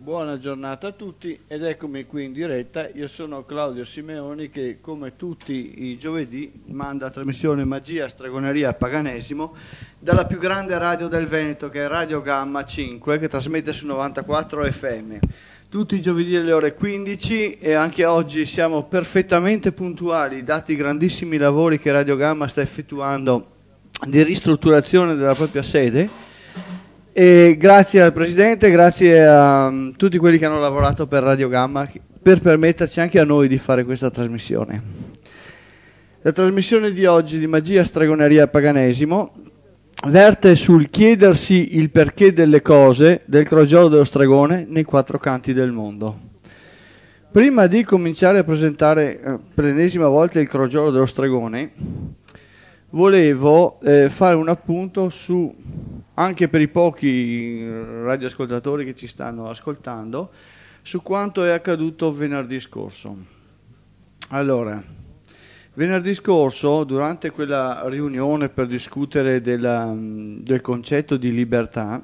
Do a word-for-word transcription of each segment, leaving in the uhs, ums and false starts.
Buona giornata a tutti ed eccomi qui in diretta. Io sono Claudio Simeoni che come tutti i giovedì manda a trasmissione Magia, Stregoneria, Paganesimo dalla più grande radio del Veneto, che è Radio Gamma cinque, che trasmette su novantaquattro F M tutti i giovedì alle ore quindici, e anche oggi siamo perfettamente puntuali dati i grandissimi lavori che Radio Gamma sta effettuando di ristrutturazione della propria sede. E grazie al Presidente, grazie a um, tutti quelli che hanno lavorato per Radio Gamma per permetterci anche a noi di fare questa trasmissione. La trasmissione di oggi di Magia, Stregoneria e Paganesimo verte sul chiedersi il perché delle cose del crogiolo dello stregone nei quattro canti del mondo. Prima di cominciare a presentare eh, per l'ennesima volta il crogiolo dello stregone, volevo eh, fare un appunto su, anche per i pochi radioascoltatori che ci stanno ascoltando, su quanto è accaduto venerdì scorso. Allora, venerdì scorso, durante quella riunione per discutere della, del concetto di libertà,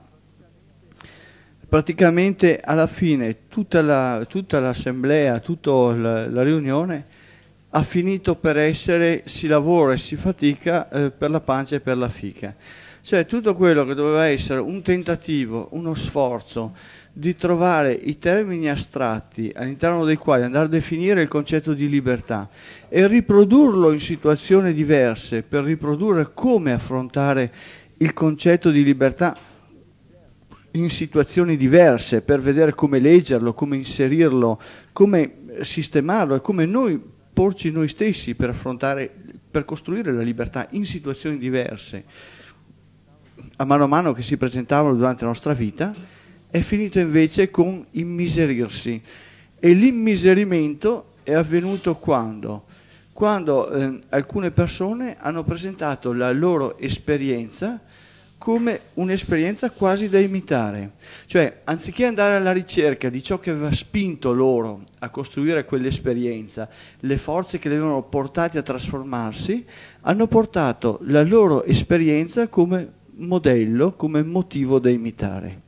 praticamente alla fine tutta, la, tutta l'assemblea, tutta la, la riunione ha finito per essere si lavora e si fatica eh, per la pancia e per la fica. Cioè tutto quello che doveva essere un tentativo, uno sforzo di trovare i termini astratti all'interno dei quali andare a definire il concetto di libertà e riprodurlo in situazioni diverse per riprodurre come affrontare il concetto di libertà in situazioni diverse, per vedere come leggerlo, come inserirlo, come sistemarlo e come noi porci noi stessi per affrontare, per costruire la libertà in situazioni diverse. A mano a mano che si presentavano durante la nostra vita, è finito invece con immiserirsi. E l'immiserimento è avvenuto quando? Quando eh, alcune persone hanno presentato la loro esperienza come un'esperienza quasi da imitare. Cioè, anziché andare alla ricerca di ciò che aveva spinto loro a costruire quell'esperienza, le forze che li avevano portati a trasformarsi, hanno portato la loro esperienza come modello, come motivo da imitare.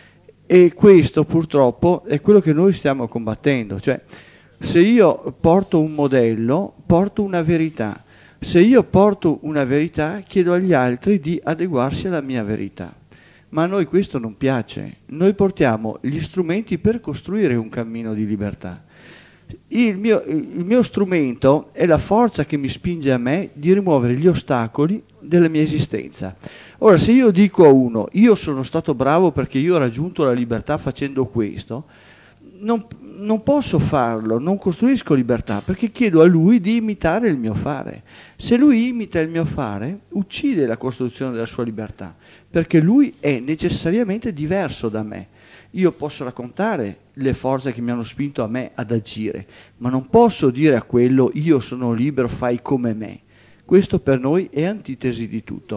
E questo purtroppo è quello che noi stiamo combattendo. Cioè, se io porto un modello, porto una verità. Se io porto una verità, chiedo agli altri di adeguarsi alla mia verità. Ma a noi questo non piace. Noi portiamo gli strumenti per costruire un cammino di libertà. Il mio, il mio strumento è la forza che mi spinge a me di rimuovere gli ostacoli della mia esistenza. Ora, se io dico a uno, io sono stato bravo perché io ho raggiunto la libertà facendo questo, non, non posso farlo, non costruisco libertà, perché chiedo a lui di imitare il mio fare. Se lui imita il mio fare, uccide la costruzione della sua libertà, perché lui è necessariamente diverso da me. Io posso raccontare le forze che mi hanno spinto a me ad agire, ma non posso dire a quello io sono libero, fai come me. Questo per noi è antitesi di tutto.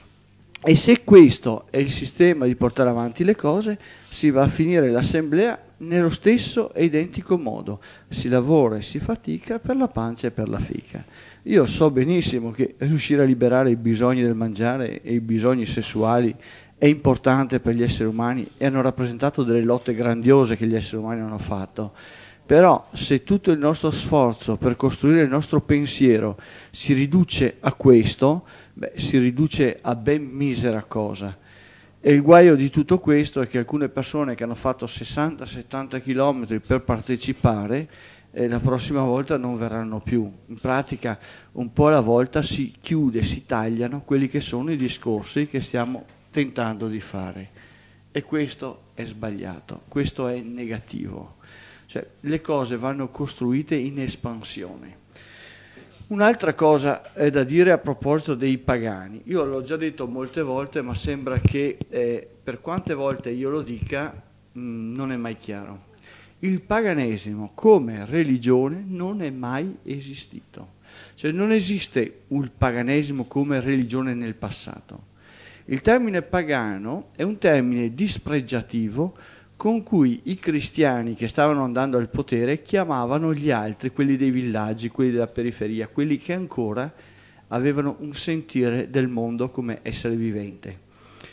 E se questo è il sistema di portare avanti le cose, si va a finire l'assemblea nello stesso e identico modo. Si lavora e si fatica per la pancia e per la fica. Io so benissimo che riuscire a liberare i bisogni del mangiare e i bisogni sessuali è importante per gli esseri umani e hanno rappresentato delle lotte grandiose che gli esseri umani hanno fatto. Però se tutto il nostro sforzo per costruire il nostro pensiero si riduce a questo, beh, si riduce a ben misera cosa. E il guaio di tutto questo è che alcune persone che hanno fatto sessanta settanta chilometri per partecipare, eh, la prossima volta non verranno più. In pratica un po' alla volta si chiude, si tagliano quelli che sono i discorsi che stiamo tentando di fare. E questo è sbagliato, questo è negativo. Cioè, le cose vanno costruite in espansione. Un'altra cosa è da dire a proposito dei pagani. Io l'ho già detto molte volte, ma sembra che eh, per quante volte io lo dica mh, non è mai chiaro. Il paganesimo come religione non è mai esistito. Cioè non esiste il paganesimo come religione nel passato. Il termine pagano è un termine dispregiativo con cui i cristiani che stavano andando al potere chiamavano gli altri, quelli dei villaggi, quelli della periferia, quelli che ancora avevano un sentire del mondo come essere vivente.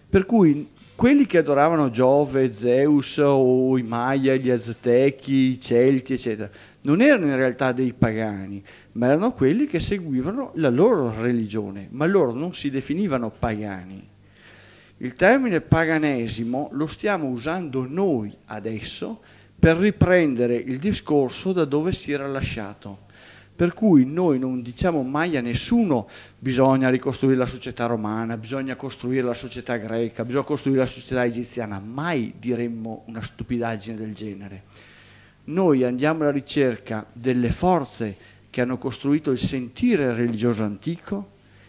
Per cui quelli che adoravano Giove, Zeus o i Maya, gli Aztechi, i Celti, eccetera, non erano in realtà dei pagani, ma erano quelli che seguivano la loro religione, ma loro non si definivano pagani. Il termine paganesimo lo stiamo usando noi adesso per riprendere il discorso da dove si era lasciato. Per cui noi non diciamo mai a nessuno bisogna ricostruire la società romana, bisogna costruire la società greca, bisogna costruire la società egiziana, mai diremmo una stupidaggine del genere. Noi andiamo alla ricerca delle forze che hanno costruito il sentire religioso antico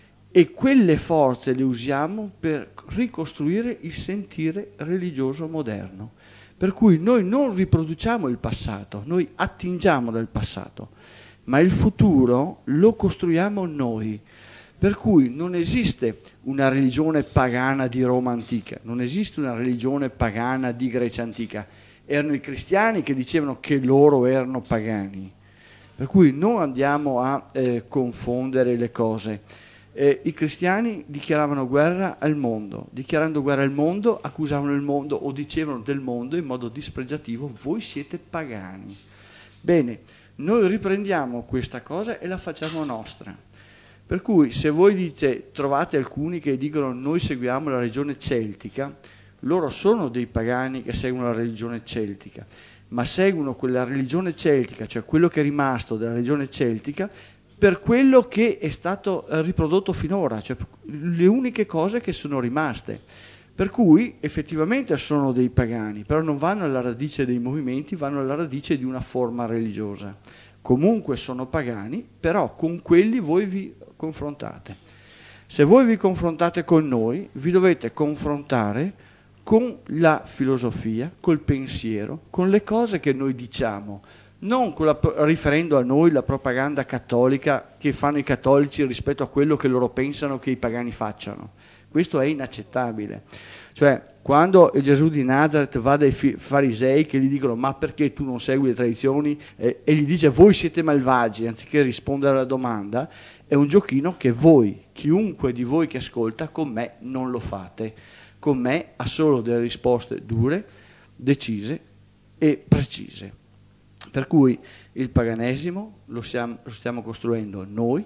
e quelle forze le usiamo per ricostruire il sentire religioso moderno. Per cui noi non riproduciamo il passato, noi attingiamo dal passato, ma il futuro lo costruiamo noi. Per cui non esiste una religione pagana di Roma antica, non esiste una religione pagana di Grecia antica. Erano i cristiani che dicevano che loro erano pagani. Per cui non andiamo a eh, confondere le cose. Eh, I cristiani dichiaravano guerra al mondo, dichiarando guerra al mondo accusavano il mondo o dicevano del mondo in modo dispregiativo: voi siete pagani. Bene, noi riprendiamo questa cosa e la facciamo nostra. Per cui se voi dite, trovate alcuni che dicono noi seguiamo la religione celtica, loro sono dei pagani che seguono la religione celtica, ma seguono quella religione celtica, cioè quello che è rimasto della religione celtica, per quello che è stato riprodotto finora, cioè le uniche cose che sono rimaste. Per cui effettivamente sono dei pagani, però non vanno alla radice dei movimenti, vanno alla radice di una forma religiosa. Comunque sono pagani, però con quelli voi vi confrontate. Se voi vi confrontate con noi, vi dovete confrontare con la filosofia, col pensiero, con le cose che noi diciamo, non con la, riferendo a noi la propaganda cattolica che fanno i cattolici rispetto a quello che loro pensano che i pagani facciano. Questo è inaccettabile. Cioè, quando Gesù di Nazareth va dai farisei che gli dicono ma perché tu non segui le tradizioni, eh, e gli dice voi siete malvagi, anziché rispondere alla domanda, è un giochino che voi, chiunque di voi che ascolta, con me non lo fate. Con me ha solo delle risposte dure, decise e precise. Per cui il paganesimo lo, siamo, lo stiamo costruendo noi,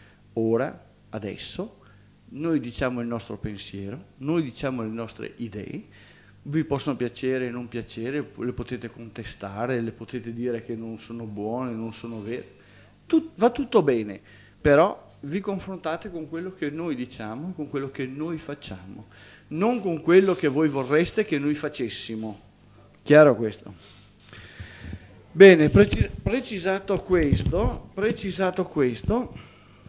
ora, adesso. Noi diciamo il nostro pensiero, noi diciamo le nostre idee, vi possono piacere e non piacere, le potete contestare, le potete dire che non sono buone, non sono vere, Tut, va tutto bene, però vi confrontate con quello che noi diciamo, con quello che noi facciamo, non con quello che voi vorreste che noi facessimo. Chiaro questo? Bene, precis- precisato questo, precisato questo,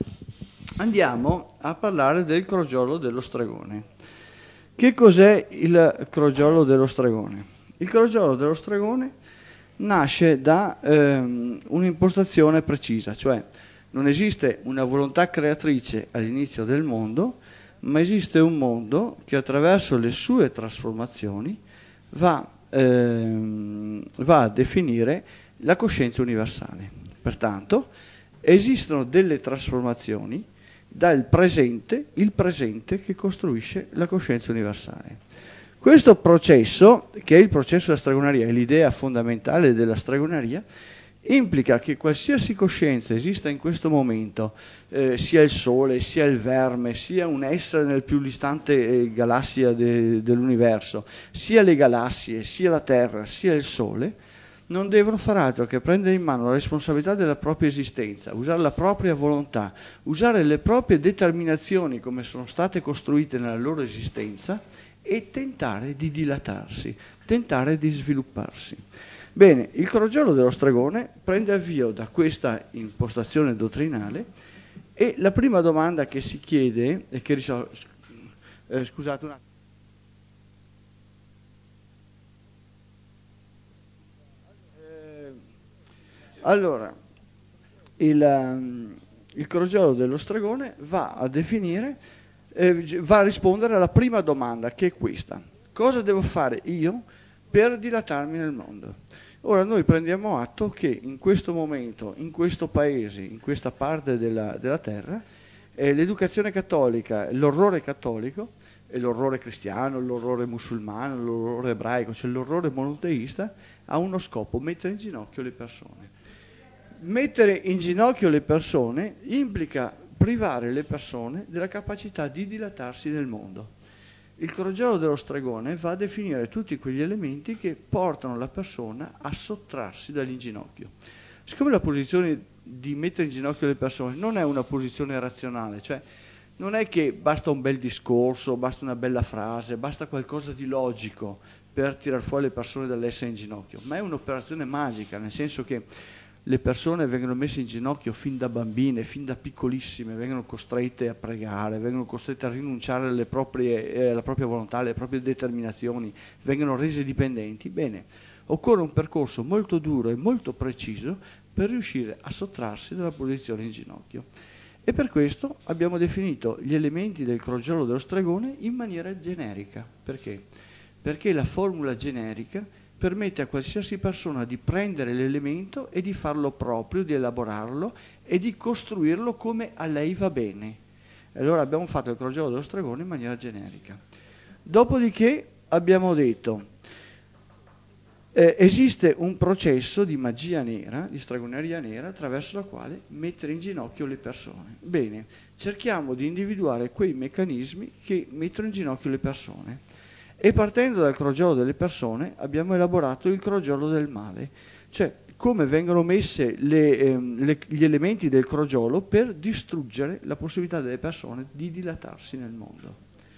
andiamo a parlare del crogiolo dello stregone. Che cos'è il crogiolo dello stregone? Il crogiolo dello stregone nasce da ehm, un'impostazione precisa, cioè non esiste una volontà creatrice all'inizio del mondo, ma esiste un mondo che attraverso le sue trasformazioni va, ehm, va a definire la coscienza universale. Pertanto esistono delle trasformazioni dal presente, il presente che costruisce la coscienza universale. Questo processo, che è il processo della stregoneria, è l'idea fondamentale della stregoneria, implica che qualsiasi coscienza esista in questo momento, eh, sia il Sole, sia il verme, sia un essere nel più distante eh, galassia de, dell'universo, sia le galassie, sia la Terra, sia il Sole, non devono far altro che prendere in mano la responsabilità della propria esistenza, usare la propria volontà, usare le proprie determinazioni come sono state costruite nella loro esistenza e tentare di dilatarsi, tentare di svilupparsi. Bene, il crogiolo dello stregone prende avvio da questa impostazione dottrinale e la prima domanda che si chiede e che risol- eh, scusate un attimo. Allora, il, um, il crogiolo dello stregone va a definire, eh, va a rispondere alla prima domanda, che è questa: cosa devo fare io per dilatarmi nel mondo? Ora noi prendiamo atto che in questo momento, in questo paese, in questa parte della, della terra, eh, l'educazione cattolica, l'orrore cattolico e l'orrore cristiano, l'orrore musulmano, l'orrore ebraico, cioè l'orrore monoteista, ha uno scopo: mettere in ginocchio le persone. Mettere in ginocchio le persone implica privare le persone della capacità di dilatarsi nel mondo. Il crogiolo dello stregone va a definire tutti quegli elementi che portano la persona a sottrarsi dall'inginocchio. Siccome la posizione di mettere in ginocchio le persone non è una posizione razionale, cioè non è che basta un bel discorso, basta una bella frase, basta qualcosa di logico per tirar fuori le persone dall'essere in ginocchio, ma è un'operazione magica, nel senso che le persone vengono messe in ginocchio fin da bambine, fin da piccolissime, vengono costrette a pregare, vengono costrette a rinunciare alle proprie, eh, alla propria volontà, alle proprie determinazioni, vengono rese dipendenti. Bene, occorre un percorso molto duro e molto preciso per riuscire a sottrarsi dalla posizione in ginocchio. E per questo abbiamo definito gli elementi del crogiolo dello stregone in maniera generica. Perché? Perché la formula generica permette a qualsiasi persona di prendere l'elemento e di farlo proprio, di elaborarlo e di costruirlo come a lei va bene. E allora abbiamo fatto il crogiolo dello stregone in maniera generica. Dopodiché abbiamo detto eh, esiste un processo di magia nera, di stregoneria nera, attraverso la quale mettere in ginocchio le persone. Bene, cerchiamo di individuare quei meccanismi che mettono in ginocchio le persone. E partendo dal crogiolo delle persone abbiamo elaborato il crogiolo del male, cioè come vengono messe le, ehm, le, gli elementi del crogiolo per distruggere la possibilità delle persone di dilatarsi nel mondo.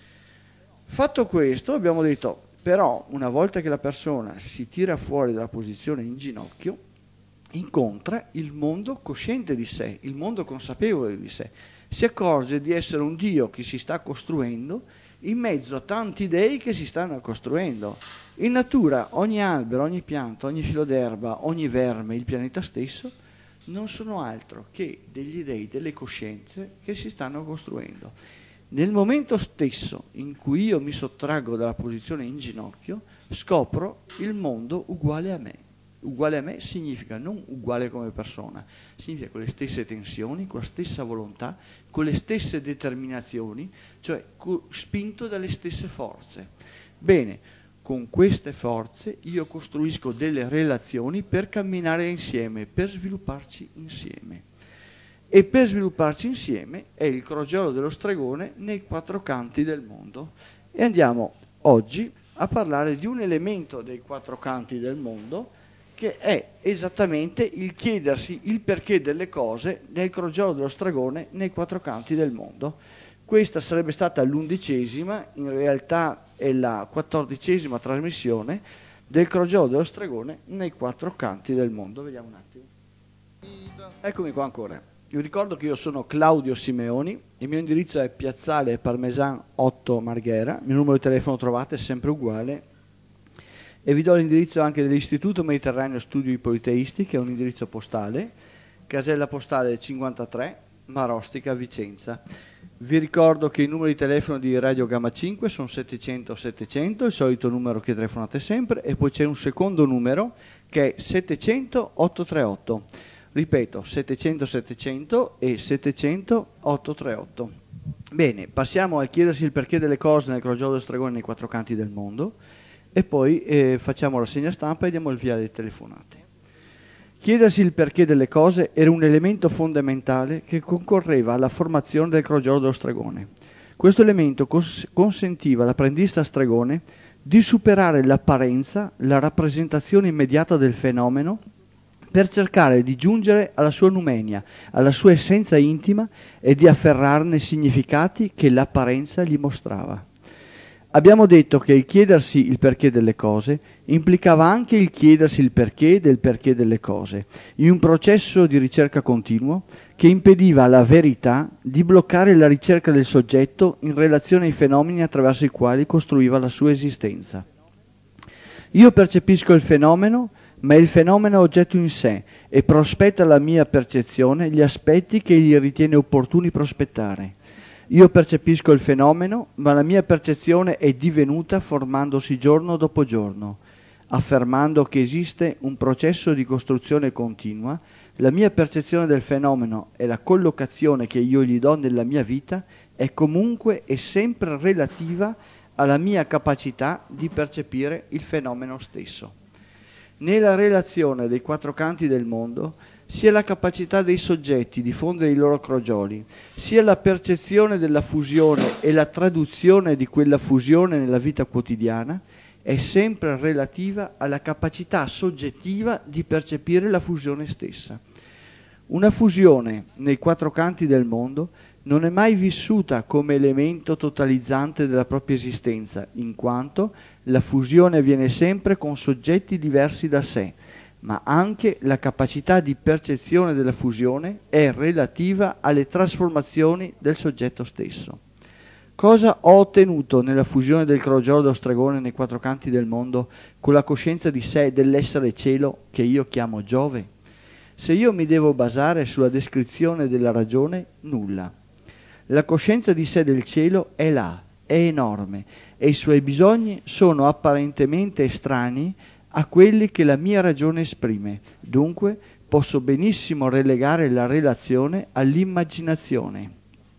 Fatto questo abbiamo detto, però una volta che la persona si tira fuori dalla posizione in ginocchio, incontra il mondo cosciente di sé, il mondo consapevole di sé, si accorge di essere un Dio che si sta costruendo in mezzo a tanti dei che si stanno costruendo. In natura ogni albero, ogni pianta, ogni filo d'erba, ogni verme, il pianeta stesso, non sono altro che degli dei, delle coscienze che si stanno costruendo. Nel momento stesso in cui io mi sottraggo dalla posizione in ginocchio, scopro il mondo uguale a me. Uguale a me significa non uguale come persona, significa con le stesse tensioni, con la stessa volontà, con le stesse determinazioni, cioè spinto dalle stesse forze. Bene, con queste forze io costruisco delle relazioni per camminare insieme, per svilupparci insieme. E per svilupparci insieme è il crogiolo dello stregone nei quattro canti del mondo. E andiamo oggi a parlare di un elemento dei quattro canti del mondo, che è esattamente il chiedersi il perché delle cose nel crogiolo dello stregone nei quattro canti del mondo. Questa sarebbe stata l'undicesima, in realtà è la quattordicesima trasmissione del crogiolo dello stregone nei quattro canti del mondo. Vediamo un attimo. Eccomi qua ancora. Vi ricordo che io sono Claudio Simeoni, il mio indirizzo è Piazzale Parmesan otto Marghera, il mio numero di telefono trovate è sempre uguale. E vi do l'indirizzo anche dell'Istituto Mediterraneo Studi Politeisti, che è un indirizzo postale, casella postale cinquantatré, Marostica, Vicenza. Vi ricordo che i numeri di telefono di Radio Gamma cinque sono settecento settecento, il solito numero che telefonate sempre, e poi c'è un secondo numero che è settecento ottocentotrentotto. Ripeto, settecento settecento e settecento ottocentotrentotto. Bene, passiamo a chiedersi il perché delle cose nel crogiolo dello stregone nei quattro canti del mondo. E poi eh, facciamo la segna stampa e diamo il via alle telefonate. Chiedersi il perché delle cose era un elemento fondamentale che concorreva alla formazione del crogiolo dello stregone. Questo elemento cons- consentiva all'apprendista stregone di superare l'apparenza, la rappresentazione immediata del fenomeno, per cercare di giungere alla sua numenia, alla sua essenza intima e di afferrarne i significati che l'apparenza gli mostrava. Abbiamo detto che il chiedersi il perché delle cose implicava anche il chiedersi il perché del perché delle cose, in un processo di ricerca continuo che impediva alla verità di bloccare la ricerca del soggetto in relazione ai fenomeni attraverso i quali costruiva la sua esistenza. Io percepisco il fenomeno, ma il fenomeno è oggetto in sé e prospetta alla mia percezione gli aspetti che egli ritiene opportuni prospettare. Io percepisco il fenomeno, ma la mia percezione è divenuta formandosi giorno dopo giorno. Affermando che esiste un processo di costruzione continua, la mia percezione del fenomeno e la collocazione che io gli do nella mia vita è comunque e sempre relativa alla mia capacità di percepire il fenomeno stesso. Nella relazione dei quattro canti del mondo, sia la capacità dei soggetti di fondere i loro crogioli, sia la percezione della fusione e la traduzione di quella fusione nella vita quotidiana, è sempre relativa alla capacità soggettiva di percepire la fusione stessa. Una fusione nei quattro canti del mondo non è mai vissuta come elemento totalizzante della propria esistenza, in quanto la fusione avviene sempre con soggetti diversi da sé, ma anche la capacità di percezione della fusione è relativa alle trasformazioni del soggetto stesso. Cosa ho ottenuto nella fusione del crogiolo dello stregone nei quattro canti del mondo con la coscienza di sé dell'essere cielo che io chiamo Giove? Se io mi devo basare sulla descrizione della ragione, nulla. La coscienza di sé del cielo è là, è enorme, e i suoi bisogni sono apparentemente estranei a quelli che la mia ragione esprime. Dunque posso benissimo relegare la relazione all'immaginazione.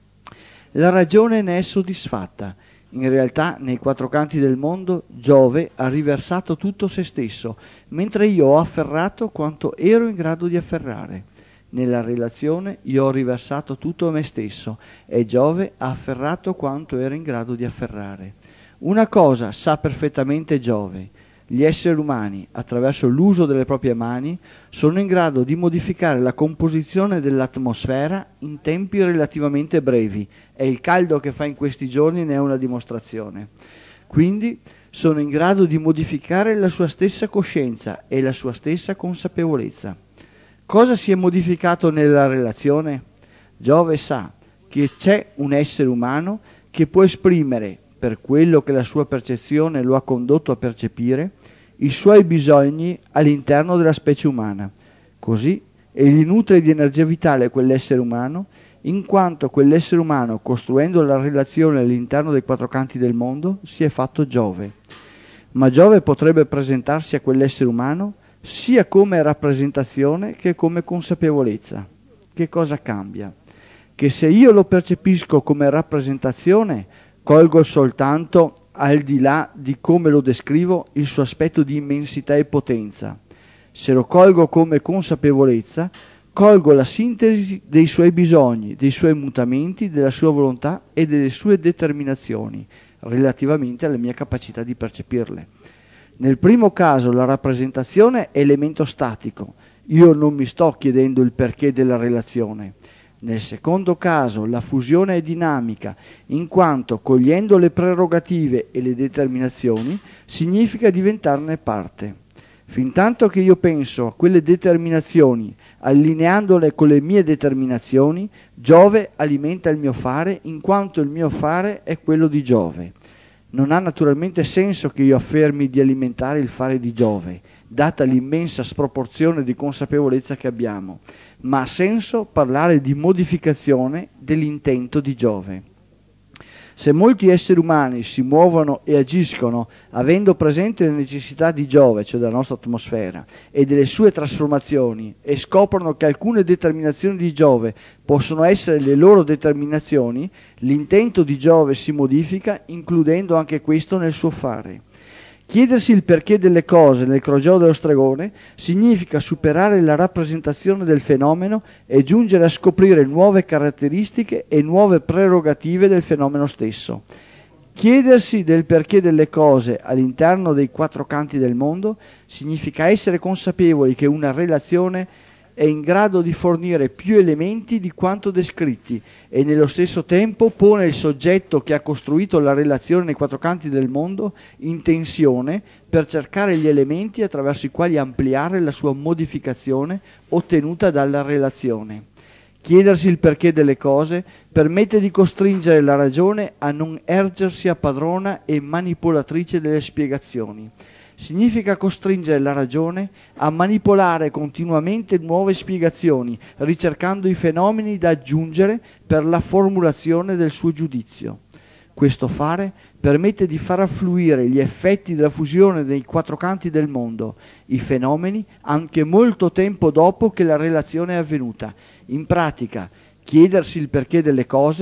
La ragione ne è soddisfatta. In realtà, nei quattro canti del mondo, Giove ha riversato tutto se stesso, mentre io ho afferrato quanto ero in grado di afferrare. Nella relazione io ho riversato tutto a me stesso e Giove ha afferrato quanto ero in grado di afferrare. Una cosa sa perfettamente Giove: gli esseri umani, attraverso l'uso delle proprie mani, sono in grado di modificare la composizione dell'atmosfera in tempi relativamente brevi, e il caldo che fa in questi giorni ne è una dimostrazione. Quindi sono in grado di modificare la sua stessa coscienza e la sua stessa consapevolezza. Cosa si è modificato nella relazione? Giove sa che c'è un essere umano che può esprimere, per quello che la sua percezione lo ha condotto a percepire, i suoi bisogni all'interno della specie umana. Così egli nutre di energia vitale quell'essere umano, in quanto quell'essere umano, costruendo la relazione all'interno dei quattro canti del mondo, si è fatto Giove. Ma Giove potrebbe presentarsi a quell'essere umano sia come rappresentazione che come consapevolezza. Che cosa cambia? Che se io lo percepisco come rappresentazione, colgo soltanto, al di là di come lo descrivo, il suo aspetto di immensità e potenza. Se lo colgo come consapevolezza, colgo la sintesi dei suoi bisogni, dei suoi mutamenti, della sua volontà e delle sue determinazioni, relativamente alla mia capacità di percepirle. Nel primo caso la rappresentazione è elemento statico, io non mi sto chiedendo il perché della relazione. Nel secondo caso la fusione è dinamica, in quanto cogliendo le prerogative e le determinazioni significa diventarne parte. Fintanto che io penso a quelle determinazioni, allineandole con le mie determinazioni, Giove alimenta il mio fare, in quanto il mio fare è quello di Giove. Non ha naturalmente senso che io affermi di alimentare il fare di Giove, data l'immensa sproporzione di consapevolezza che abbiamo, ma ha senso parlare di modificazione dell'intento di Giove. Se molti esseri umani si muovono e agiscono avendo presente le necessità di Giove, cioè della nostra atmosfera, e delle sue trasformazioni, e scoprono che alcune determinazioni di Giove possono essere le loro determinazioni, l'intento di Giove si modifica, includendo anche questo nel suo fare. Chiedersi il perché delle cose nel crogiolo dello stregone significa superare la rappresentazione del fenomeno e giungere a scoprire nuove caratteristiche e nuove prerogative del fenomeno stesso. Chiedersi del perché delle cose all'interno dei quattro canti del mondo significa essere consapevoli che una relazione è in grado di fornire più elementi di quanto descritti e nello stesso tempo pone il soggetto che ha costruito la relazione nei quattro canti del mondo in tensione per cercare gli elementi attraverso i quali ampliare la sua modificazione ottenuta dalla relazione. Chiedersi il perché delle cose permette di costringere la ragione a non ergersi a padrona e manipolatrice delle spiegazioni. Significa costringere la ragione a manipolare continuamente nuove spiegazioni, ricercando i fenomeni da aggiungere per la formulazione del suo giudizio. Questo fare permette di far affluire gli effetti della fusione dei quattro canti del mondo, i fenomeni, anche molto tempo dopo che la relazione è avvenuta. In pratica, chiedersi il perché delle cose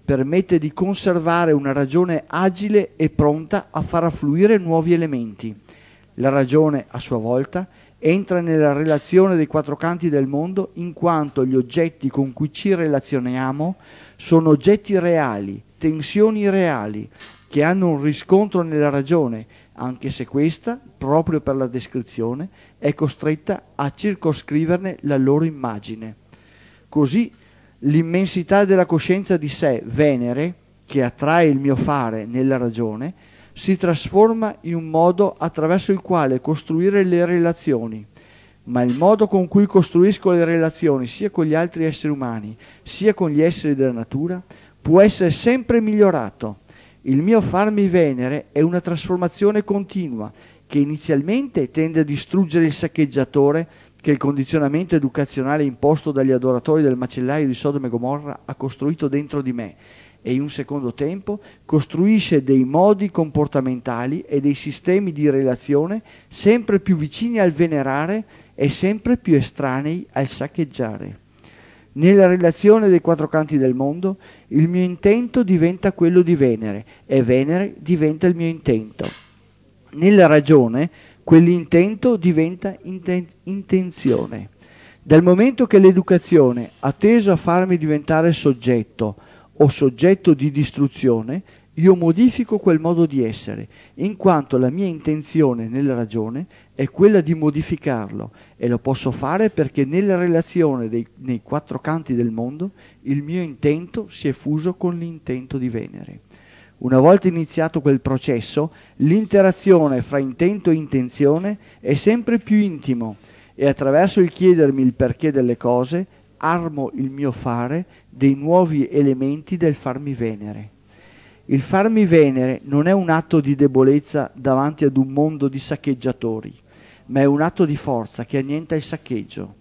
permette di conservare una ragione agile e pronta a far affluire nuovi elementi. La ragione, a sua volta, entra nella relazione dei quattro canti del mondo in quanto gli oggetti con cui ci relazioniamo sono oggetti reali, tensioni reali, che hanno un riscontro nella ragione, anche se questa, proprio per la descrizione, è costretta a circoscriverne la loro immagine. Così l'immensità della coscienza di sé, Venere, che attrae il mio fare nella ragione, si trasforma in un modo attraverso il quale costruire le relazioni. Ma il modo con cui costruisco le relazioni sia con gli altri esseri umani, sia con gli esseri della natura, può essere sempre migliorato. Il mio farmi Venere è una trasformazione continua che inizialmente tende a distruggere il saccheggiatore che il condizionamento educazionale imposto dagli adoratori del macellaio di Sodoma e Gomorra ha costruito dentro di me e in un secondo tempo costruisce dei modi comportamentali e dei sistemi di relazione sempre più vicini al venerare e sempre più estranei al saccheggiare. Nella relazione dei quattro canti del mondo, il mio intento diventa quello di Venere e Venere diventa il mio intento. Nella ragione, quell'intento diventa inten- intenzione. Dal momento che l'educazione ha teso a farmi diventare soggetto o soggetto di distruzione, io modifico quel modo di essere, in quanto la mia intenzione nella ragione è quella di modificarlo e lo posso fare perché nella relazione dei, nei quattro canti del mondo il mio intento si è fuso con l'intento di Venere. Una volta iniziato quel processo, l'interazione fra intento e intenzione è sempre più intimo e attraverso il chiedermi il perché delle cose armo il mio fare dei nuovi elementi del farmi Venere. Il farmi Venere non è un atto di debolezza davanti ad un mondo di saccheggiatori, ma è un atto di forza che annienta il saccheggio.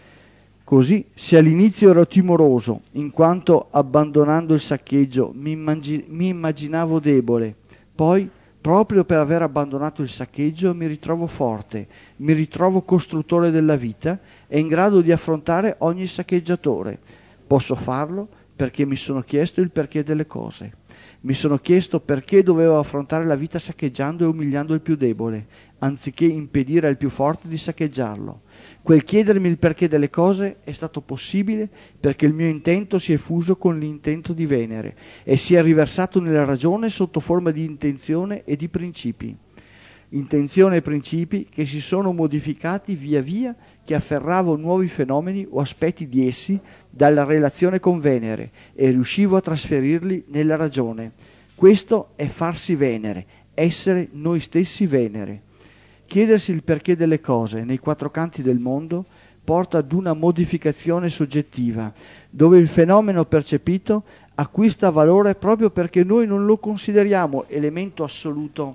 Così, se all'inizio ero timoroso, in quanto abbandonando il saccheggio mi, immagin- mi immaginavo debole, poi, proprio per aver abbandonato il saccheggio, mi ritrovo forte, mi ritrovo costruttore della vita e in grado di affrontare ogni saccheggiatore. Posso farlo perché mi sono chiesto il perché delle cose. Mi sono chiesto perché dovevo affrontare la vita saccheggiando e umiliando il più debole, anziché impedire al più forte di saccheggiarlo. Quel chiedermi il perché delle cose è stato possibile perché il mio intento si è fuso con l'intento di Venere e si è riversato nella ragione sotto forma di intenzione e di principi. Intenzione e principi che si sono modificati via via che afferravo nuovi fenomeni o aspetti di essi dalla relazione con Venere e riuscivo a trasferirli nella ragione. Questo è farsi Venere, essere noi stessi Venere. Chiedersi il perché delle cose nei quattro canti del mondo porta ad una modificazione soggettiva, dove il fenomeno percepito acquista valore proprio perché noi non lo consideriamo elemento assoluto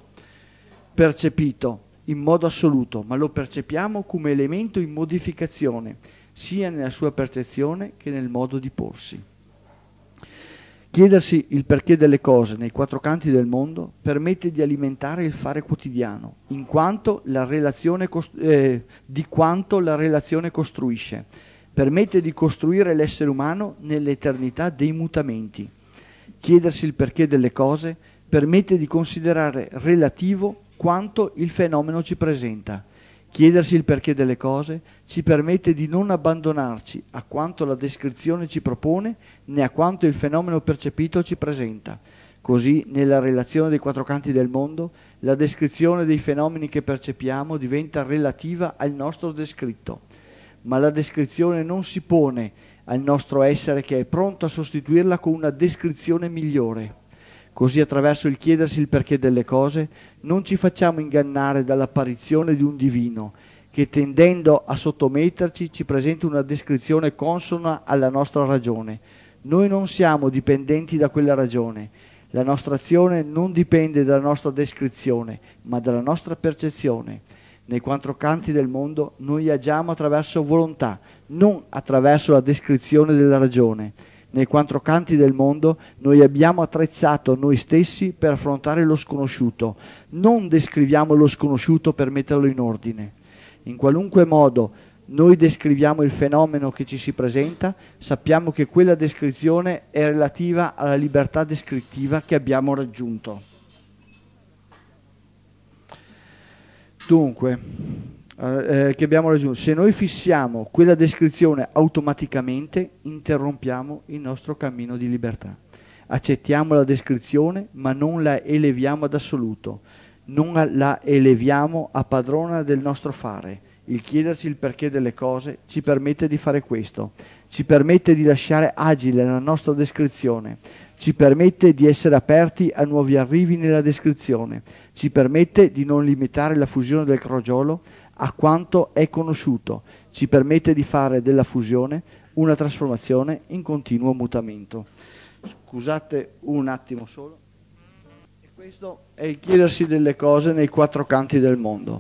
percepito in modo assoluto, ma lo percepiamo come elemento in modificazione, sia nella sua percezione che nel modo di porsi. Chiedersi il perché delle cose nei quattro canti del mondo permette di alimentare il fare quotidiano, in quanto la relazione cost- eh, di quanto la relazione costruisce, permette di costruire l'essere umano nell'eternità dei mutamenti. Chiedersi il perché delle cose permette di considerare relativo quanto il fenomeno ci presenta. Chiedersi il perché delle cose ci permette di non abbandonarci a quanto la descrizione ci propone né a quanto il fenomeno percepito ci presenta. Così, nella relazione dei quattro canti del mondo, la descrizione dei fenomeni che percepiamo diventa relativa al nostro descritto, ma la descrizione non si pone al nostro essere che è pronto a sostituirla con una descrizione migliore. Così, attraverso il chiedersi il perché delle cose, non ci facciamo ingannare dall'apparizione di un divino che, tendendo a sottometterci, ci presenta una descrizione consona alla nostra ragione. Noi non siamo dipendenti da quella ragione. La nostra azione non dipende dalla nostra descrizione, ma dalla nostra percezione. Nei quattro canti del mondo noi agiamo attraverso volontà, non attraverso la descrizione della ragione. Nei quattro canti del mondo noi abbiamo attrezzato noi stessi per affrontare lo sconosciuto, non descriviamo lo sconosciuto per metterlo in ordine. In qualunque modo noi descriviamo il fenomeno che ci si presenta, sappiamo che quella descrizione è relativa alla libertà descrittiva che abbiamo raggiunto. Dunque, eh, che abbiamo raggiunto, se noi fissiamo quella descrizione automaticamente interrompiamo il nostro cammino di libertà. Accettiamo la descrizione ma non la eleviamo ad assoluto, non la eleviamo a padrona del nostro fare. Il chiedersi il perché delle cose ci permette di fare questo, ci permette di lasciare agile la nostra descrizione, ci permette di essere aperti a nuovi arrivi nella descrizione, ci permette di non limitare la fusione del crogiolo a quanto è conosciuto, ci permette di fare della fusione una trasformazione in continuo mutamento. Scusate un attimo solo. E questo è il chiedersi delle cose nei quattro canti del mondo.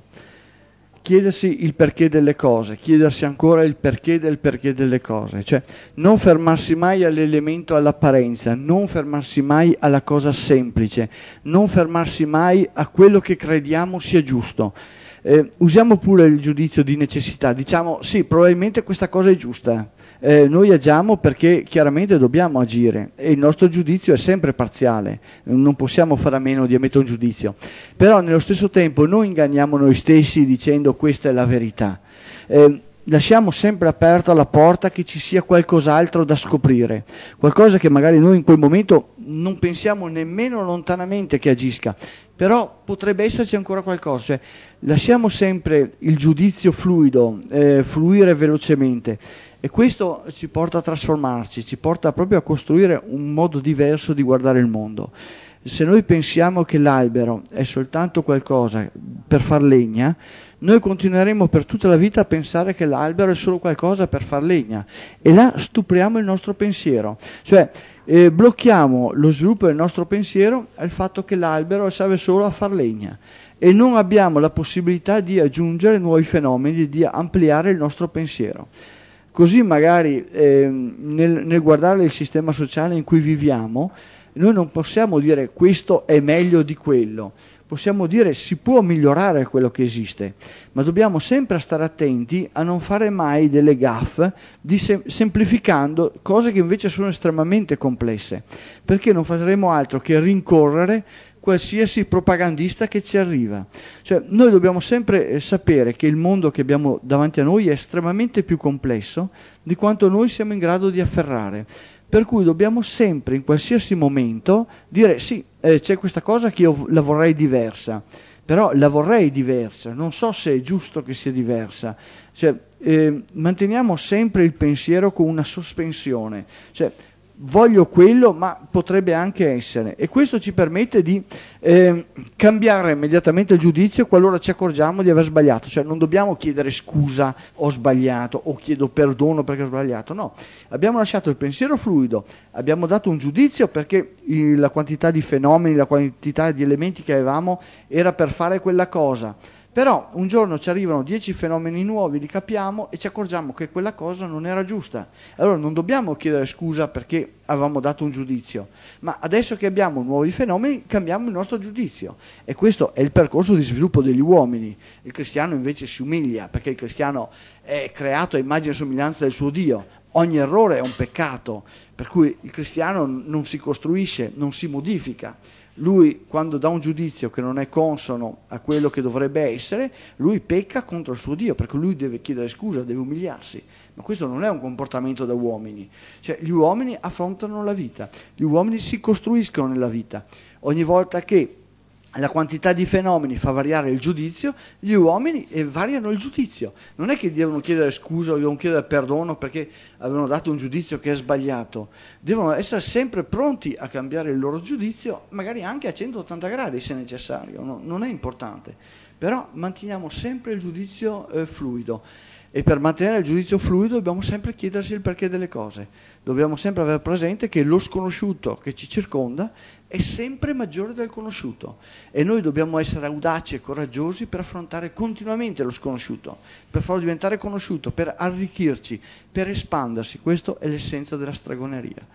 Chiedersi il perché delle cose, chiedersi ancora il perché del perché delle cose, cioè non fermarsi mai all'elemento, all'apparenza, non fermarsi mai alla cosa semplice, non fermarsi mai a quello che crediamo sia giusto. Eh, usiamo pure il giudizio di necessità, diciamo sì, probabilmente questa cosa è giusta, eh, noi agiamo perché chiaramente dobbiamo agire e il nostro giudizio è sempre parziale, non possiamo fare a meno di emettere un giudizio, però nello stesso tempo non inganniamo noi stessi dicendo questa è la verità. Eh, lasciamo sempre aperta la porta che ci sia qualcos'altro da scoprire, qualcosa che magari noi in quel momento non pensiamo nemmeno lontanamente che agisca, però potrebbe esserci ancora qualcosa, cioè lasciamo sempre il giudizio fluido, eh, fluire velocemente e questo ci porta a trasformarci, ci porta proprio a costruire un modo diverso di guardare il mondo. Se noi pensiamo che l'albero è soltanto qualcosa per far legna, noi continueremo per tutta la vita a pensare che l'albero è solo qualcosa per far legna e là stupriamo il nostro pensiero, cioè eh, blocchiamo lo sviluppo del nostro pensiero al fatto che l'albero serve solo a far legna e non abbiamo la possibilità di aggiungere nuovi fenomeni, di ampliare il nostro pensiero. Così magari eh, nel, nel guardare il sistema sociale in cui viviamo, noi non possiamo dire questo è meglio di quello, possiamo dire si può migliorare quello che esiste, ma dobbiamo sempre stare attenti a non fare mai delle gaffe di sem- semplificando cose che invece sono estremamente complesse, perché non faremo altro che rincorrere qualsiasi propagandista che ci arriva. Cioè, noi dobbiamo sempre sapere che il mondo che abbiamo davanti a noi è estremamente più complesso di quanto noi siamo in grado di afferrare. Per cui dobbiamo sempre, in qualsiasi momento, dire sì, eh, c'è questa cosa che io la vorrei diversa, però la vorrei diversa, non so se è giusto che sia diversa. Cioè, eh, manteniamo sempre il pensiero con una sospensione, cioè voglio quello ma potrebbe anche essere, e questo ci permette di eh, cambiare immediatamente il giudizio qualora ci accorgiamo di aver sbagliato, cioè non dobbiamo chiedere scusa ho sbagliato o chiedo perdono perché ho sbagliato, no, abbiamo lasciato il pensiero fluido, abbiamo dato un giudizio perché il, la quantità di fenomeni, la quantità di elementi che avevamo era per fare quella cosa. Però un giorno ci arrivano dieci fenomeni nuovi, li capiamo e ci accorgiamo che quella cosa non era giusta. Allora non dobbiamo chiedere scusa perché avevamo dato un giudizio, ma adesso che abbiamo nuovi fenomeni cambiamo il nostro giudizio. E questo è il percorso di sviluppo degli uomini. Il cristiano invece si umilia perché il cristiano è creato a immagine e somiglianza del suo Dio. Ogni errore è un peccato, per cui il cristiano non si costruisce, non si modifica. Lui, quando dà un giudizio che non è consono a quello che dovrebbe essere, lui pecca contro il suo Dio, perché lui deve chiedere scusa, deve umiliarsi. Ma questo non è un comportamento da uomini. Cioè, gli uomini affrontano la vita, gli uomini si costruiscono nella vita. Ogni volta che la quantità di fenomeni fa variare il giudizio, gli uomini eh, variano il giudizio. Non è che devono chiedere scusa o devono chiedere perdono perché avevano dato un giudizio che è sbagliato. Devono essere sempre pronti a cambiare il loro giudizio, magari anche a centottanta gradi se necessario, no? Non è importante. Però manteniamo sempre il giudizio eh, fluido. E per mantenere il giudizio fluido dobbiamo sempre chiedersi il perché delle cose. Dobbiamo sempre avere presente che lo sconosciuto che ci circonda è sempre maggiore del conosciuto e noi dobbiamo essere audaci e coraggiosi per affrontare continuamente lo sconosciuto, per farlo diventare conosciuto, per arricchirci, per espandersi. Questo è l'essenza della stregoneria.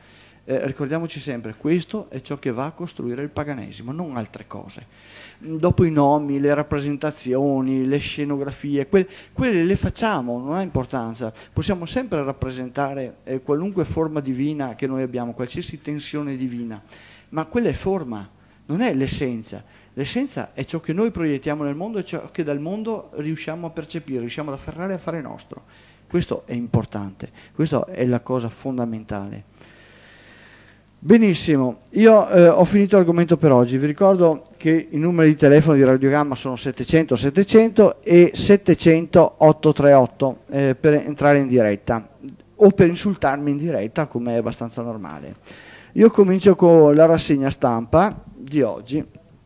Eh, ricordiamoci sempre, questo è ciò che va a costruire il paganesimo, non altre cose. Dopo i nomi, le rappresentazioni, le scenografie, que- quelle le facciamo, non ha importanza. Possiamo sempre rappresentare eh, qualunque forma divina che noi abbiamo, qualsiasi tensione divina, ma quella è forma, non è l'essenza. L'essenza è ciò che noi proiettiamo nel mondo e ciò che dal mondo riusciamo a percepire, riusciamo ad afferrare e a fare nostro. Questo è importante, questa è la cosa fondamentale. Benissimo, io eh, ho finito l'argomento per oggi. Vi ricordo che i numeri di telefono di Radiogamma sono settecento settecento e settecento ottocentotrentuotto eh, per entrare in diretta o per insultarmi in diretta, come è abbastanza normale. Io comincio con la rassegna stampa di oggi.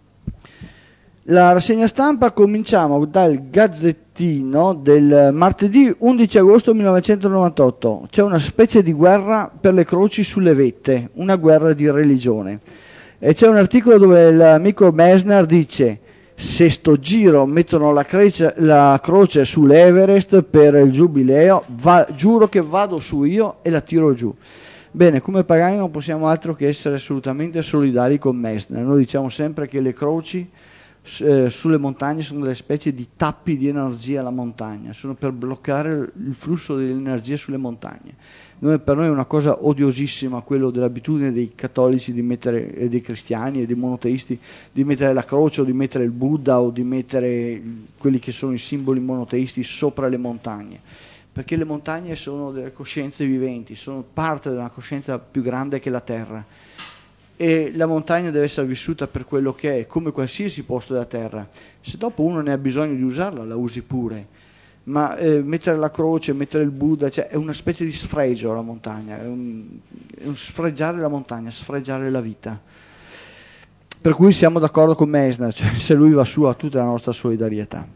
La rassegna stampa cominciamo dal Gazzettino del martedì undici agosto millenovecentonovantotto. C'è una specie di guerra per le croci sulle vette, una guerra di religione. E c'è un articolo dove l'amico Messner dice: se sto giro mettono la, crece, la croce sull'Everest per il giubileo, va, giuro che vado su io e la tiro giù. Bene, come pagani non possiamo altro che essere assolutamente solidari con Messner. Noi diciamo sempre che le croci Eh, sulle montagne sono delle specie di tappi di energia alla montagna, sono per bloccare il flusso dell'energia sulle montagne. Noi, per noi è una cosa odiosissima quello dell'abitudine dei cattolici di mettere, e dei cristiani e dei monoteisti di mettere la croce o di mettere il Buddha o di mettere quelli che sono i simboli monoteisti sopra le montagne, perché le montagne sono delle coscienze viventi, sono parte di una coscienza più grande che la terra. E la montagna deve essere vissuta per quello che è, come qualsiasi posto della terra. Se dopo uno ne ha bisogno di usarla, la usi pure, ma eh, mettere la croce, mettere il Buddha, cioè, è una specie di sfregio la montagna, è un, è un sfregiare la montagna, sfregiare la vita. Per cui siamo d'accordo con Messner, cioè, se lui va su ha tutta la nostra solidarietà.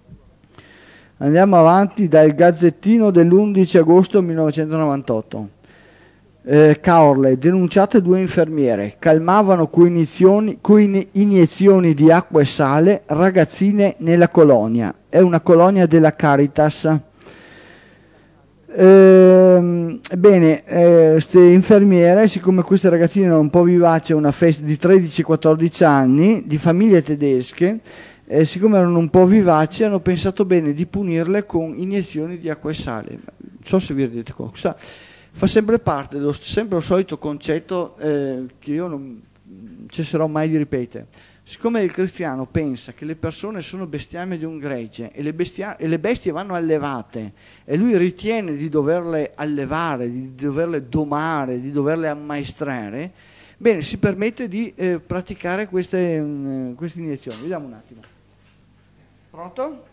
Andiamo avanti dal Gazzettino dell'undici agosto millenovecentonovantotto. Eh, Caorle, denunciate due infermiere, calmavano con iniezioni, con iniezioni di acqua e sale ragazzine nella colonia. È una colonia della Caritas. Eh, bene, queste eh, infermiere, siccome queste ragazzine erano un po' vivaci, una festa di tredici quattordici anni, di famiglie tedesche, eh, siccome erano un po' vivaci, hanno pensato bene di punirle con iniezioni di acqua e sale. Non so se vi rendete conto. Questa fa sempre parte dello sempre lo solito concetto eh, che io non cesserò mai di ripetere. Siccome il cristiano pensa che le persone sono bestiame di un gregge e le, bestia- e le bestie vanno allevate e lui ritiene di doverle allevare, di doverle domare, di doverle ammaestrare, bene, si permette di eh, praticare queste, mh, queste iniezioni. Vediamo un attimo. Pronto?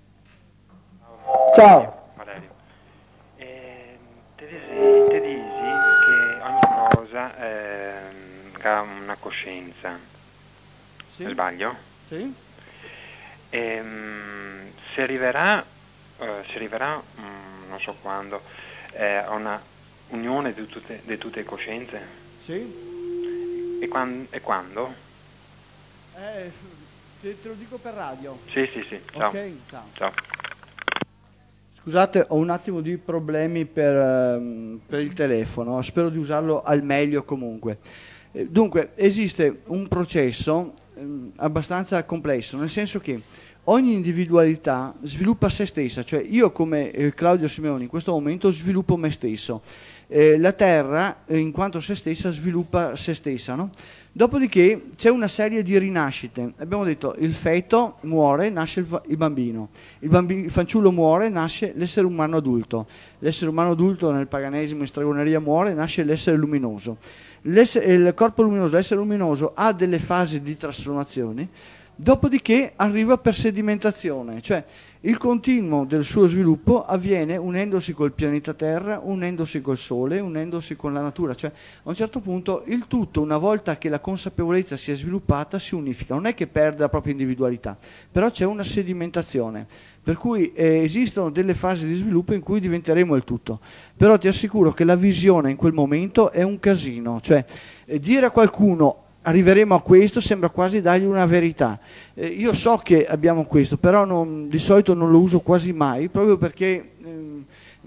Ciao. Valerio. Eh, te, disi, te disi che ogni cosa eh, ha una coscienza. Sì. Sbaglio? Sì. Ehm, si arriverà, eh, si arriverà mh, non so quando, eh, a una unione di tutte, di tutte le coscienze? Sì. E, quan, e quando? Eh, te, te lo dico per radio. Sì, sì, sì. Ciao. Ok, ciao. Ciao. Scusate, ho un attimo di problemi per, um, per il telefono, spero di usarlo al meglio comunque. Eh, dunque, esiste un processo um, abbastanza complesso, nel senso che ogni individualità sviluppa se stessa, cioè io come eh, Claudio Simeoni in questo momento sviluppo me stesso, eh, la Terra eh, in quanto se stessa sviluppa se stessa, no? Dopodiché c'è una serie di rinascite. Abbiamo detto il feto muore, nasce il, il bambino. Il, bambino, il fanciullo muore, nasce l'essere umano adulto. L'essere umano adulto nel paganesimo in stregoneria muore, nasce l'essere luminoso. L'essere, il corpo luminoso, l'essere luminoso ha delle fasi di trasformazione, dopodiché arriva per sedimentazione, cioè il continuo del suo sviluppo avviene unendosi col pianeta Terra, unendosi col Sole, unendosi con la natura, cioè a un certo punto il tutto, una volta che la consapevolezza si è sviluppata, si unifica, non è che perde la propria individualità, però c'è una sedimentazione, per cui eh, esistono delle fasi di sviluppo in cui diventeremo il tutto, però ti assicuro che la visione in quel momento è un casino, cioè eh, dire a qualcuno arriveremo a questo sembra quasi dargli una verità. Eh, io so che abbiamo questo, però non, di solito non lo uso quasi mai, proprio perché eh,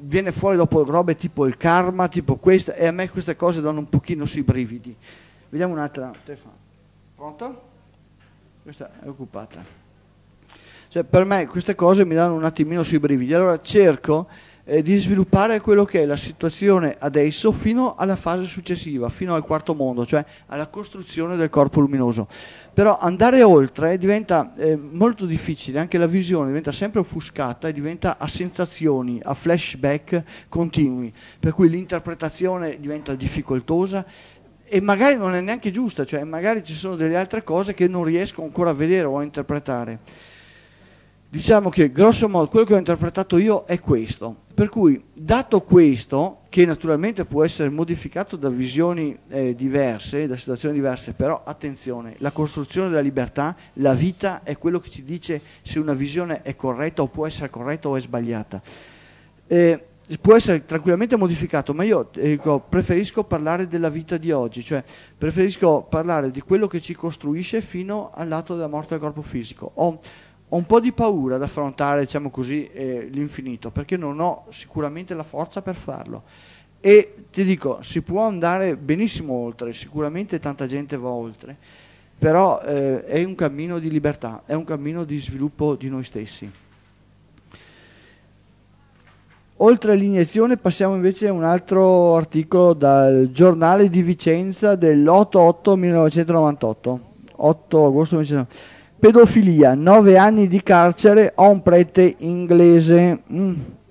viene fuori dopo robe tipo il karma, tipo queste, e a me queste cose danno un pochino sui brividi. Vediamo un'altra. Stefano, pronto? Questa è occupata. Cioè, per me queste cose mi danno un attimino sui brividi. Allora cerco eh, di sviluppare quello che è la situazione adesso fino alla fase successiva, fino al quarto mondo, cioè alla costruzione del corpo luminoso. Però andare oltre diventa eh, molto difficile, anche la visione diventa sempre offuscata e diventa a sensazioni, a flashback continui, per cui l'interpretazione diventa difficoltosa e magari non è neanche giusta, cioè magari ci sono delle altre cose che non riesco ancora a vedere o a interpretare. Diciamo che grosso modo quello che ho interpretato io è questo, per cui dato questo, che naturalmente può essere modificato da visioni eh, diverse, da situazioni diverse, però attenzione, la costruzione della libertà, la vita è quello che ci dice se una visione è corretta o può essere corretta o è sbagliata. Eh, può essere tranquillamente modificato, ma io eh, preferisco parlare della vita di oggi, cioè preferisco parlare di quello che ci costruisce fino al lato della morte del corpo fisico. Ho, Ho un po' di paura ad affrontare, diciamo così, eh, l'infinito, perché non ho sicuramente la forza per farlo. E ti dico, si può andare benissimo oltre, sicuramente tanta gente va oltre, però eh, è un cammino di libertà, è un cammino di sviluppo di noi stessi. Oltre all'iniezione passiamo invece a un altro articolo dal Giornale di Vicenza dell'otto otto millenovecentonovantotto, otto agosto millenovecentonovantotto. Pedofilia, nove anni di carcere a un prete inglese, mm.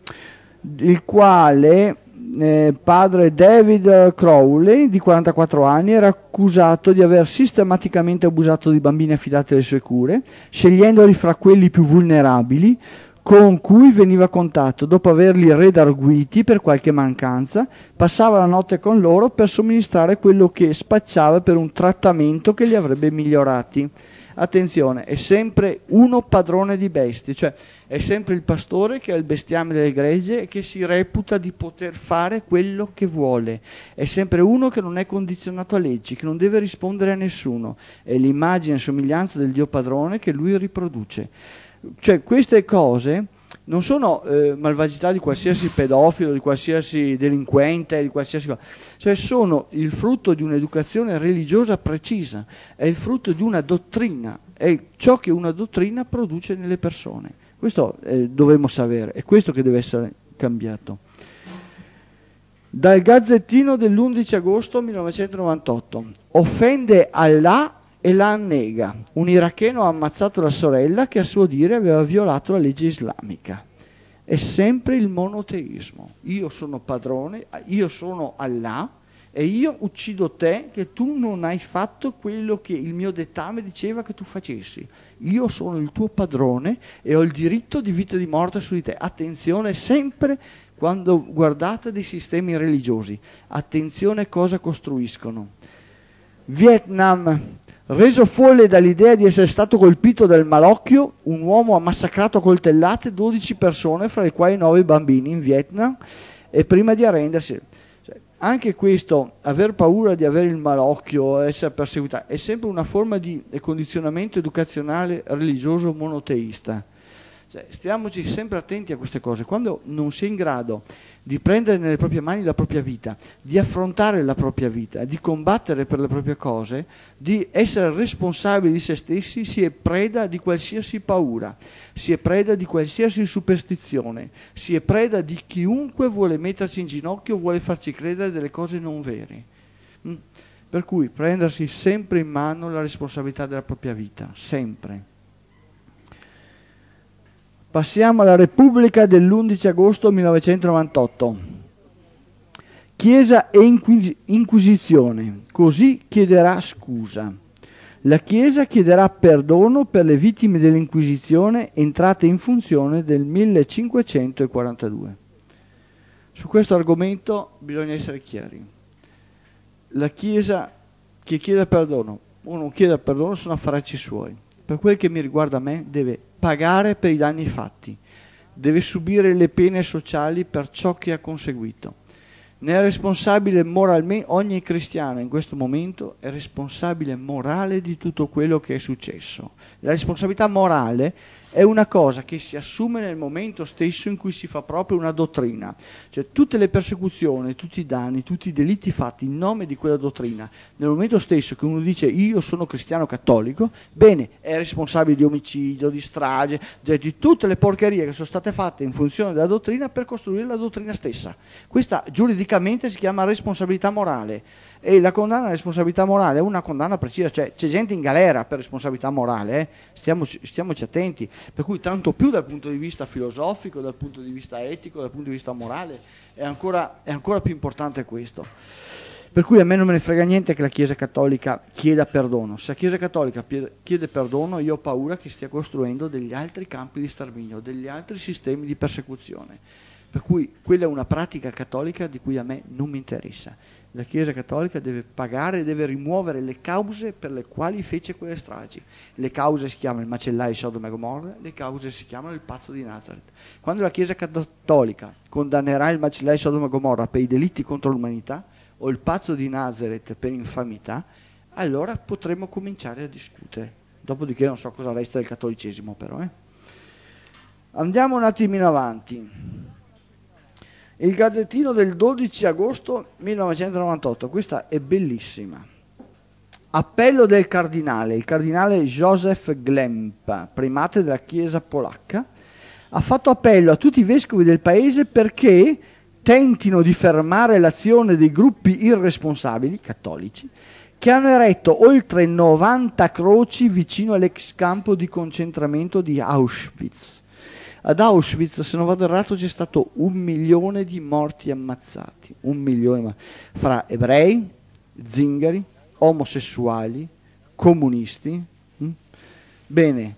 il quale eh, padre David Crowley, di quarantaquattro anni, era accusato di aver sistematicamente abusato di bambini affidati alle sue cure, scegliendoli fra quelli più vulnerabili, con cui veniva a contatto. Dopo averli redarguiti per qualche mancanza, passava la notte con loro per somministrare quello che spacciava per un trattamento che li avrebbe migliorati. Attenzione, è sempre uno padrone di bestie, cioè è sempre il pastore che ha il bestiame del gregge e che si reputa di poter fare quello che vuole. È sempre uno che non è condizionato a leggi, che non deve rispondere a nessuno. È l'immagine e somiglianza del Dio padrone che lui riproduce. Cioè queste cose non sono eh, malvagità di qualsiasi pedofilo, di qualsiasi delinquente, di qualsiasi cosa, cioè sono il frutto di un'educazione religiosa precisa, è il frutto di una dottrina, è ciò che una dottrina produce nelle persone. Questo eh, dovremmo sapere, è questo che deve essere cambiato. Dal Gazzettino dell'undici agosto millenovecentonovantotto, offende Allah e la annega. Un iracheno ha ammazzato la sorella che a suo dire aveva violato la legge islamica. È sempre il monoteismo. Io sono padrone, io sono Allah e io uccido te che tu non hai fatto quello che il mio dettame diceva che tu facessi. Io sono il tuo padrone e ho il diritto di vita e di morte su di te. Attenzione sempre quando guardate dei sistemi religiosi. Attenzione cosa costruiscono. Vietnam. Reso folle dall'idea di essere stato colpito dal malocchio, un uomo ha massacrato a coltellate dodici persone, fra le quali nove bambini, in Vietnam, e prima di arrendersi. Cioè, anche questo, aver paura di avere il malocchio, essere perseguitati, è sempre una forma di condizionamento educazionale religioso monoteista. Cioè, stiamoci sempre attenti a queste cose. Quando non si è in grado di prendere nelle proprie mani la propria vita, di affrontare la propria vita, di combattere per le proprie cose, di essere responsabili di se stessi, si è preda di qualsiasi paura, si è preda di qualsiasi superstizione, si è preda di chiunque vuole metterci in ginocchio, vuole farci credere delle cose non vere. Mm? Per cui prendersi sempre in mano la responsabilità della propria vita, sempre. Passiamo alla Repubblica dell'undici agosto millenovecentonovantotto. Chiesa e inquis- Inquisizione, così chiederà scusa. La Chiesa chiederà perdono per le vittime dell'Inquisizione entrate in funzione nel millecinquecentoquarantadue. Su questo argomento bisogna essere chiari. La Chiesa che chiede perdono o non chiede perdono sono affaracci suoi. Per quel che mi riguarda a me deve pagare per i danni fatti, deve subire le pene sociali per ciò che ha conseguito. Ne è responsabile moralmente, ogni cristiano in questo momento è responsabile morale di tutto quello che è successo. La responsabilità morale è una cosa che si assume nel momento stesso in cui si fa proprio una dottrina. Cioè tutte le persecuzioni, tutti i danni, tutti i delitti fatti in nome di quella dottrina, nel momento stesso che uno dice io sono cristiano cattolico, bene, è responsabile di omicidio, di strage, di tutte le porcherie che sono state fatte in funzione della dottrina per costruire la dottrina stessa. Questa giuridicamente si chiama responsabilità morale. E la condanna alla responsabilità morale è una condanna precisa, cioè c'è gente in galera per responsabilità morale, eh? Stiamoci, stiamoci attenti, per cui tanto più dal punto di vista filosofico, dal punto di vista etico, dal punto di vista morale, è ancora, è ancora più importante questo. Per cui a me non me ne frega niente che la Chiesa Cattolica chieda perdono. Se la Chiesa Cattolica chiede perdono, io ho paura che stia costruendo degli altri campi di sterminio, degli altri sistemi di persecuzione. Per cui quella è una pratica cattolica di cui a me non mi interessa. La Chiesa Cattolica deve pagare e deve rimuovere le cause per le quali fece quelle stragi. Le cause si chiamano il macellaio di Sodoma e Gomorra, le cause si chiamano il pazzo di Nazareth. Quando la Chiesa Cattolica condannerà il macellaio di Sodoma e Gomorra per i delitti contro l'umanità o il pazzo di Nazareth per infamità, allora potremo cominciare a discutere. Dopodiché non so cosa resta del cattolicesimo però. Eh. Andiamo un attimino avanti. Il Gazzettino del dodici agosto millenovecentonovantotto, questa è bellissima. Appello del cardinale, il cardinale Joseph Glemp, primate della Chiesa polacca, ha fatto appello a tutti i vescovi del paese perché tentino di fermare l'azione dei gruppi irresponsabili, cattolici, che hanno eretto oltre novanta croci vicino all'ex campo di concentramento di Auschwitz. Ad Auschwitz, se non vado errato, c'è stato un milione di morti ammazzati, un milione, fra ebrei, zingari, omosessuali, comunisti. Hm? Bene,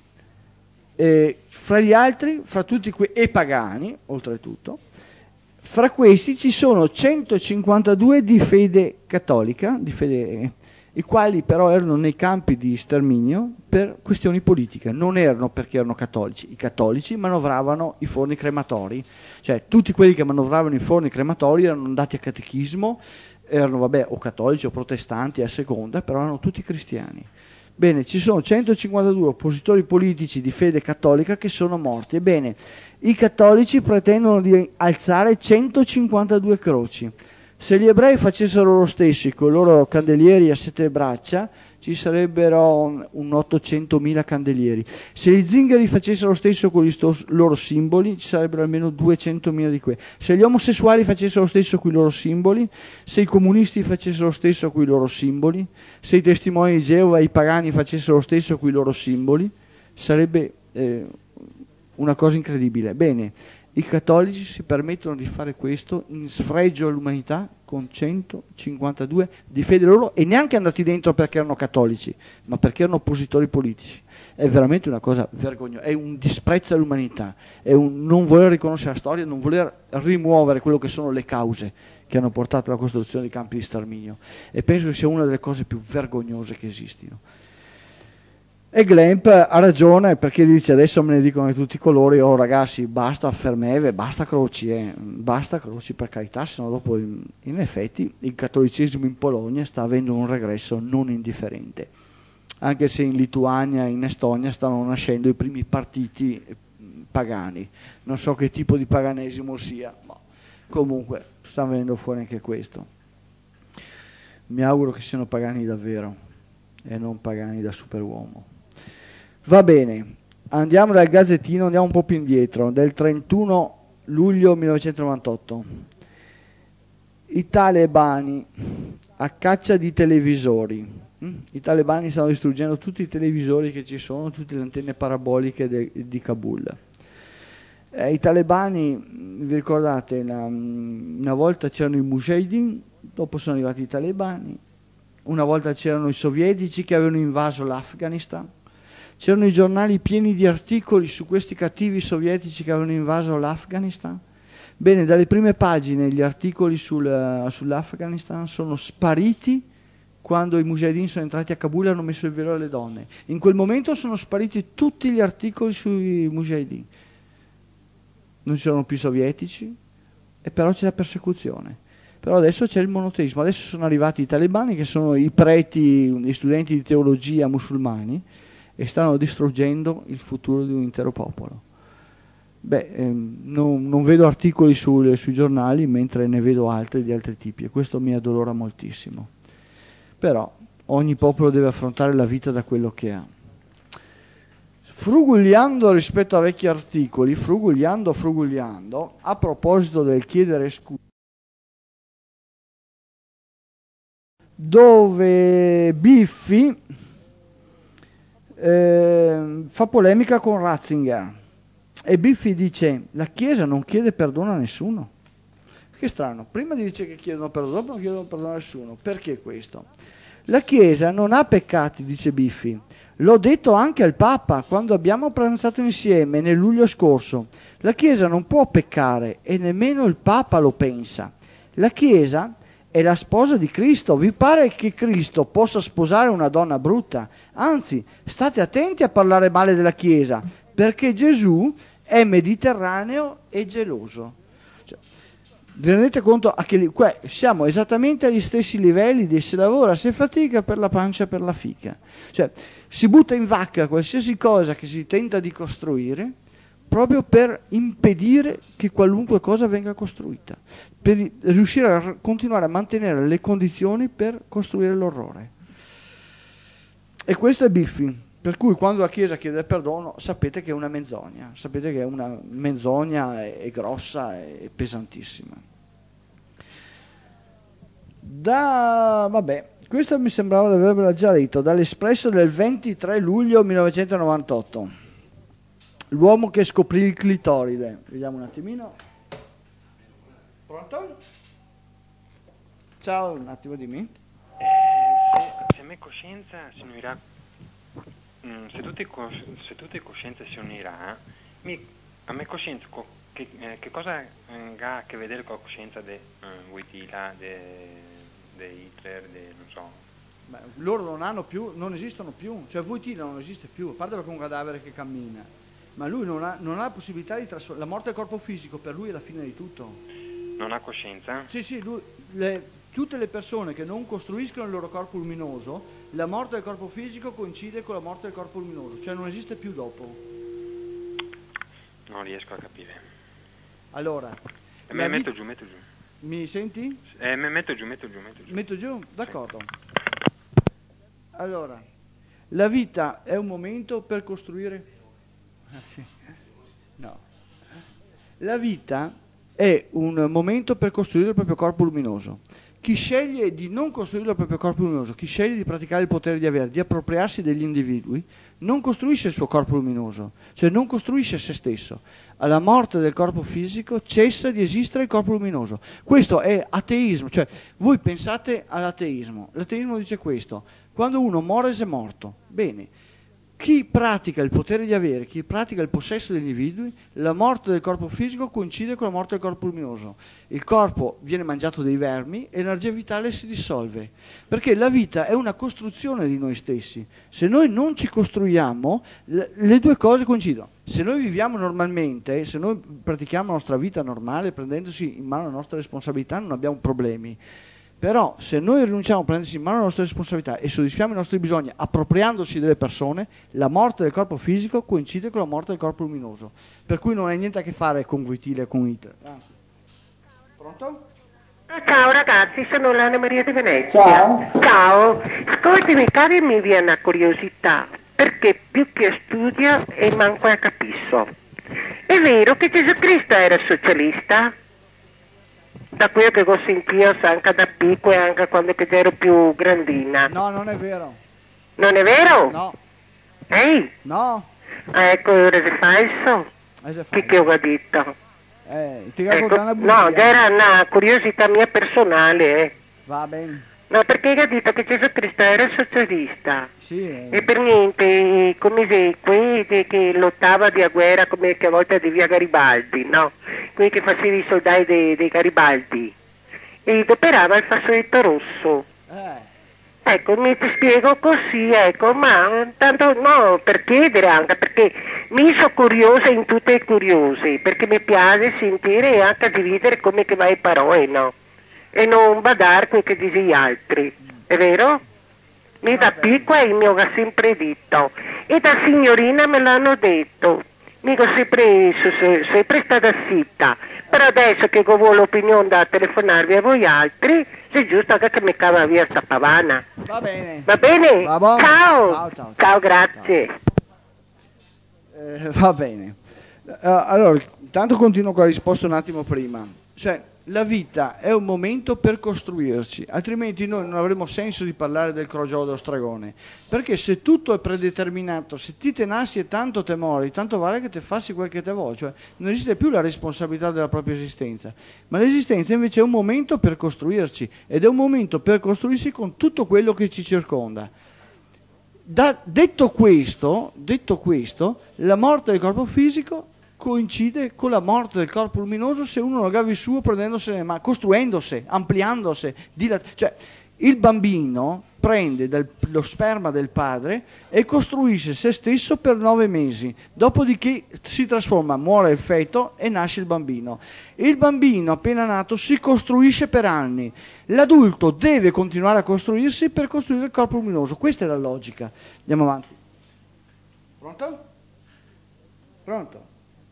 eh, fra gli altri, fra tutti que- e pagani, oltretutto, fra questi ci sono centocinquantadue di fede cattolica, di fede, i quali però erano nei campi di sterminio per questioni politiche, non erano perché erano cattolici. I cattolici manovravano i forni crematori, cioè tutti quelli che manovravano i forni crematori erano andati a catechismo, erano vabbè o cattolici o protestanti a seconda, però erano tutti cristiani. Bene, ci sono centocinquantadue oppositori politici di fede cattolica che sono morti. Ebbene, i cattolici pretendono di alzare centocinquantadue croci. Se gli ebrei facessero lo stesso con i loro candelieri a sette braccia, ci sarebbero un ottocentomila candelieri. Se gli zingari facessero lo stesso con i loro simboli, ci sarebbero almeno duecentomila di quelli. Se gli omosessuali facessero lo stesso con i loro simboli, se i comunisti facessero lo stesso con i loro simboli, se i testimoni di Geova e i pagani facessero lo stesso con i loro simboli, sarebbe eh, una cosa incredibile. Bene, i cattolici si permettono di fare questo in sfregio all'umanità con centocinquantadue di fede loro e neanche andati dentro perché erano cattolici, ma perché erano oppositori politici. È veramente una cosa vergognosa, è un disprezzo all'umanità, è un non voler riconoscere la storia, non voler rimuovere quello che sono le cause che hanno portato alla costruzione dei campi di sterminio. E penso che sia una delle cose più vergognose che esistino. E Glemp ha ragione perché dice adesso me ne dicono di tutti i colori, oh ragazzi basta fermeve, basta croci, eh, basta croci per carità, sennò dopo in, in effetti il cattolicesimo in Polonia sta avendo un regresso non indifferente, anche se in Lituania e in Estonia stanno nascendo i primi partiti pagani, non so che tipo di paganesimo sia, ma comunque sta venendo fuori anche questo. Mi auguro che siano pagani davvero e non pagani da superuomo. Va bene, andiamo dal Gazzettino, andiamo un po' più indietro, del trentuno luglio millenovecentonovantotto. I talebani a caccia di televisori. I talebani stanno distruggendo tutti i televisori che ci sono, tutte le antenne paraboliche de, di Kabul. Eh, I talebani, vi ricordate, una, una volta c'erano i mujahideen, dopo sono arrivati i talebani, una volta c'erano i sovietici che avevano invaso l'Afghanistan. C'erano i giornali pieni di articoli su questi cattivi sovietici che avevano invaso l'Afghanistan. Bene, dalle prime pagine gli articoli sul, sull'Afghanistan sono spariti quando i mujahideen sono entrati a Kabul e hanno messo il velo alle donne. In quel momento sono spariti tutti gli articoli sui mujahideen. Non ci sono più sovietici, e però c'è la persecuzione. Però adesso c'è il monoteismo. Adesso sono arrivati i talebani che sono i preti, gli studenti di teologia musulmani, e stanno distruggendo il futuro di un intero popolo. Beh, ehm, non, non vedo articoli sul, sui giornali, mentre ne vedo altri di altri tipi, e questo mi addolora moltissimo. Però ogni popolo deve affrontare la vita da quello che ha. Frugugliando rispetto a vecchi articoli, frugugliando, frugugliando, a proposito del chiedere scusa, dove Biffi eh, fa polemica con Ratzinger, e Biffi dice: la Chiesa non chiede perdono a nessuno. Che strano, prima dice che chiedono perdono, dopo non chiedono perdono a nessuno. Perché questo? La Chiesa non ha peccati, dice Biffi. L'ho detto anche al Papa quando abbiamo pranzato insieme nel luglio scorso. La Chiesa non può peccare, e nemmeno il Papa lo pensa. La Chiesa è la sposa di Cristo. Vi pare che Cristo possa sposare una donna brutta? Anzi, state attenti a parlare male della Chiesa, perché Gesù è mediterraneo e geloso. Cioè, vi rendete conto? A che li- que- siamo esattamente agli stessi livelli di se lavora, se fatica, per la pancia e per la fica. Cioè, si butta in vacca qualsiasi cosa che si tenta di costruire, proprio per impedire che qualunque cosa venga costruita, per riuscire a r- continuare a mantenere le condizioni per costruire l'orrore. E questo è Biffi. Per cui quando la Chiesa chiede perdono, sapete che è una menzogna, sapete che è una menzogna, è, è grossa, è pesantissima. Da, vabbè, questo mi sembrava di avervela già letto, dall'Espresso del ventitré luglio millenovecentonovantotto. L'uomo che scoprì il clitoride. Vediamo un attimino. Pronto? Ciao, un attimo, dimmi. Eh, se, se a me coscienza si unirà, mm, se, tutte, cos- se tutte coscienze si unirà, mi, a me coscienza co- che, eh, che cosa eh, ha a che vedere con la coscienza di uh, Wojtyla, di Hitler, de, non so. Beh, loro non hanno più, non esistono più, cioè Wojtyla non esiste più, a parte perché è un cadavere che cammina, ma lui non ha, non ha la possibilità di trasformare, la morte del corpo fisico per lui è la fine di tutto. Non ha coscienza? Sì, sì, lui, le, tutte le persone che non costruiscono il loro corpo luminoso, la morte del corpo fisico coincide con la morte del corpo luminoso, cioè non esiste più dopo. Non riesco a capire. Allora, eh, me metto giù, metto giù. Mi senti? Eh, me metto giù, metto giù, metto giù. Metto giù? D'accordo. Allora, la vita è un momento per costruire... Ah, sì. No. La vita è un momento per costruire il proprio corpo luminoso. Chi sceglie di non costruire il proprio corpo luminoso, chi sceglie di praticare il potere di avere, di appropriarsi degli individui, non costruisce il suo corpo luminoso, cioè non costruisce se stesso. Alla morte del corpo fisico cessa di esistere il corpo luminoso. Questo è ateismo, cioè voi pensate all'ateismo. L'ateismo dice questo: quando uno muore è morto. Bene, chi pratica il potere di avere, chi pratica il possesso degli individui, la morte del corpo fisico coincide con la morte del corpo luminoso. Il corpo viene mangiato dai vermi e l'energia vitale si dissolve, perché la vita è una costruzione di noi stessi. Se noi non ci costruiamo, le due cose coincidono. Se noi viviamo normalmente, se noi pratichiamo la nostra vita normale, prendendosi in mano la nostra responsabilità, non abbiamo problemi. Però se noi rinunciamo a prendersi in mano la nostra responsabilità e soddisfiamo i nostri bisogni appropriandoci delle persone, la morte del corpo fisico coincide con la morte del corpo luminoso. Per cui non ha niente a che fare con Wojtyla e con Hitler. Ah. Pronto? Ciao ragazzi, sono l'Anna Maria di Venezia. Ciao. Ciao. Ascoltami cari, mi viene una curiosità, perché più che studio e manco a capisco. È vero che Gesù Cristo era socialista? Da quello che ho sentito anche da piccolo e anche quando ero più grandina. No, non è vero. Non è vero? No. Ehi? No. Ah, ecco, ora è falso. È Che che ho detto? Eh, ti Ecco, una no, era una curiosità mia personale. Eh. Va bene. No, perché ha detto che Gesù Cristo era socialista. Sì. Eh. E per niente, come se quelli che lottava di guerra come che a volte di via Garibaldi, no? Quelli che faceva i soldati dei, dei Garibaldi. E operava il fazzoletto rosso. Eh. Ecco, mi ti spiego così, ecco, ma tanto no, per chiedere anche, perché mi sono curiosa in tutte le curiose, perché mi piace sentire e anche dividere come che va le parole, no? E non badare quel che dice gli altri, è vero? Mi da piccola il mio ha sempre detto, e da signorina me l'hanno detto. Mi ho sempre, se- sempre stata zitta, però adesso che ho l'opinione da telefonarvi a voi altri, è giusto che mi cava via sta pavana. Va bene. Va bene? Va buono. Ciao. Ciao, ciao. Ciao, grazie. Eh, va bene. Eh, allora, intanto continuo con la risposta un attimo prima. Cioè, la vita è un momento per costruirci, altrimenti noi non avremo senso di parlare del crogiolo dello stregone. Perché se tutto è predeterminato, se ti tenassi e tanto te mori, tanto vale che te fassi quel che te vuoi. Cioè, non esiste più la responsabilità della propria esistenza. Ma l'esistenza invece è un momento per costruirci, ed è un momento per costruirsi con tutto quello che ci circonda. Da, detto questo, detto questo, la morte del corpo fisico coincide con la morte del corpo luminoso se uno lo aggavi su prendendosene, ma costruendosi, ampliandosi, dilat- cioè il bambino prende dal- lo sperma del padre e costruisce se stesso per nove mesi, dopodiché si trasforma, muore il feto e nasce il bambino. Il bambino appena nato si costruisce per anni, l'adulto deve continuare a costruirsi per costruire il corpo luminoso, questa è la logica. Andiamo avanti. Pronto? Pronto?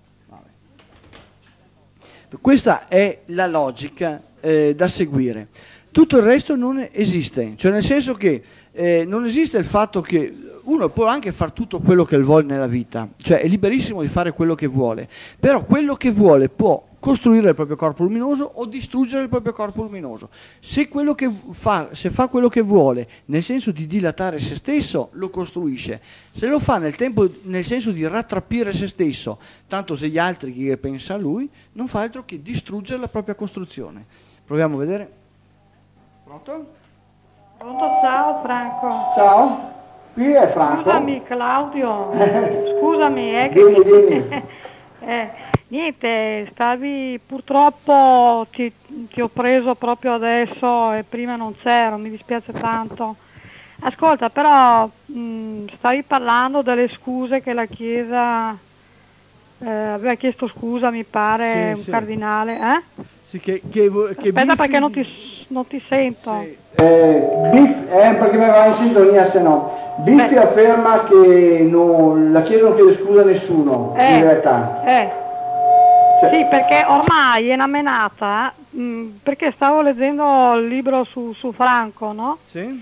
Questa è la logica eh, da seguire. Tutto il resto non esiste, cioè nel senso che eh, non esiste il fatto che uno può anche fare tutto quello che vuole nella vita, cioè è liberissimo di fare quello che vuole, però quello che vuole può costruire il proprio corpo luminoso o distruggere il proprio corpo luminoso. Se, quello che fa, se fa quello che vuole nel senso di dilatare se stesso, lo costruisce. Se lo fa nel, tempo, nel senso di rattrappire se stesso, tanto se gli altri che pensa a lui, non fa altro che distruggere la propria costruzione. Proviamo a vedere. Pronto? Pronto, ciao Franco. Ciao, qui è Franco. Scusami Claudio, scusami, è che... Dimmi, dimmi. eh, niente, stavi, purtroppo ti, ti ho preso proprio adesso e prima non c'ero, mi dispiace tanto. Ascolta, però mh, stavi parlando delle scuse che la Chiesa eh, aveva chiesto scusa, mi pare, Sì, un sì. cardinale, eh? Sì, che, che, che Aspetta Biffi- perché non ti, non ti sento. Sì. Eh, Biff, eh, perché mi va in sintonia, se no. Biffi Beh. afferma che non, la Chiesa non chiede scusa a nessuno, Eh, in realtà. eh. Cioè, Sì, perché ormai è una menata, mh, perché stavo leggendo il libro su, su Franco, no? sì?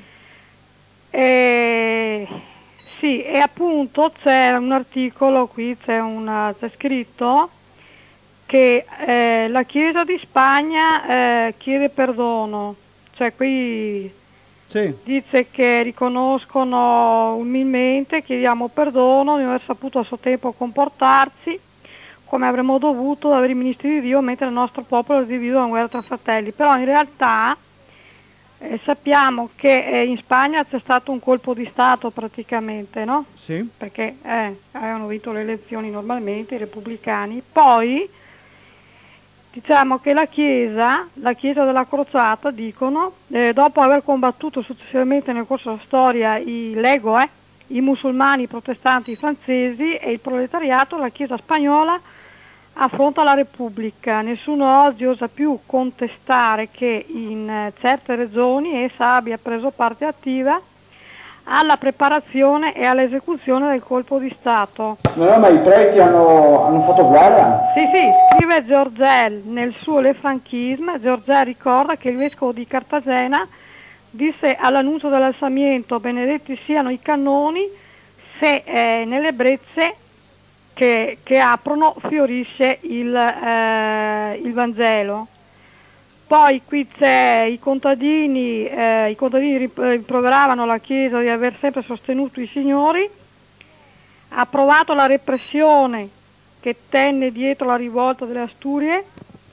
E, sì, e appunto c'è un articolo qui, c'è, una, c'è scritto che eh, la Chiesa di Spagna eh, chiede perdono, cioè qui Sì. dice che riconoscono umilmente, chiediamo perdono di non aver saputo a suo tempo comportarsi come avremmo dovuto da veri ministri di Dio, mentre il nostro popolo è diviso da una guerra tra fratelli. Però in realtà eh, sappiamo che eh, in Spagna c'è stato un colpo di Stato praticamente, no? Sì. Perché eh, avevano vinto le elezioni normalmente i repubblicani. Poi diciamo che la Chiesa, la Chiesa della Crociata, dicono, eh, dopo aver combattuto successivamente nel corso della storia i Lego, eh, i musulmani, i protestanti, i francesi e il proletariato, la Chiesa spagnola affronta la Repubblica. Nessuno oggi osa più contestare che in eh, certe regioni essa abbia preso parte attiva alla preparazione e all'esecuzione del colpo di Stato. No, no, ma i preti hanno, hanno fatto guerra? Sì, sì, scrive Giorgel nel suo Le Franchisme. Giorgel ricorda che il vescovo di Cartagena disse all'annuncio dell'alzamento: benedetti siano i cannoni se eh, nelle brezze che, che aprono fiorisce il, eh, il Vangelo. Poi qui c'è i contadini, eh, i contadini rimproveravano la Chiesa di aver sempre sostenuto i signori, ha approvato la repressione che tenne dietro la rivolta delle Asturie,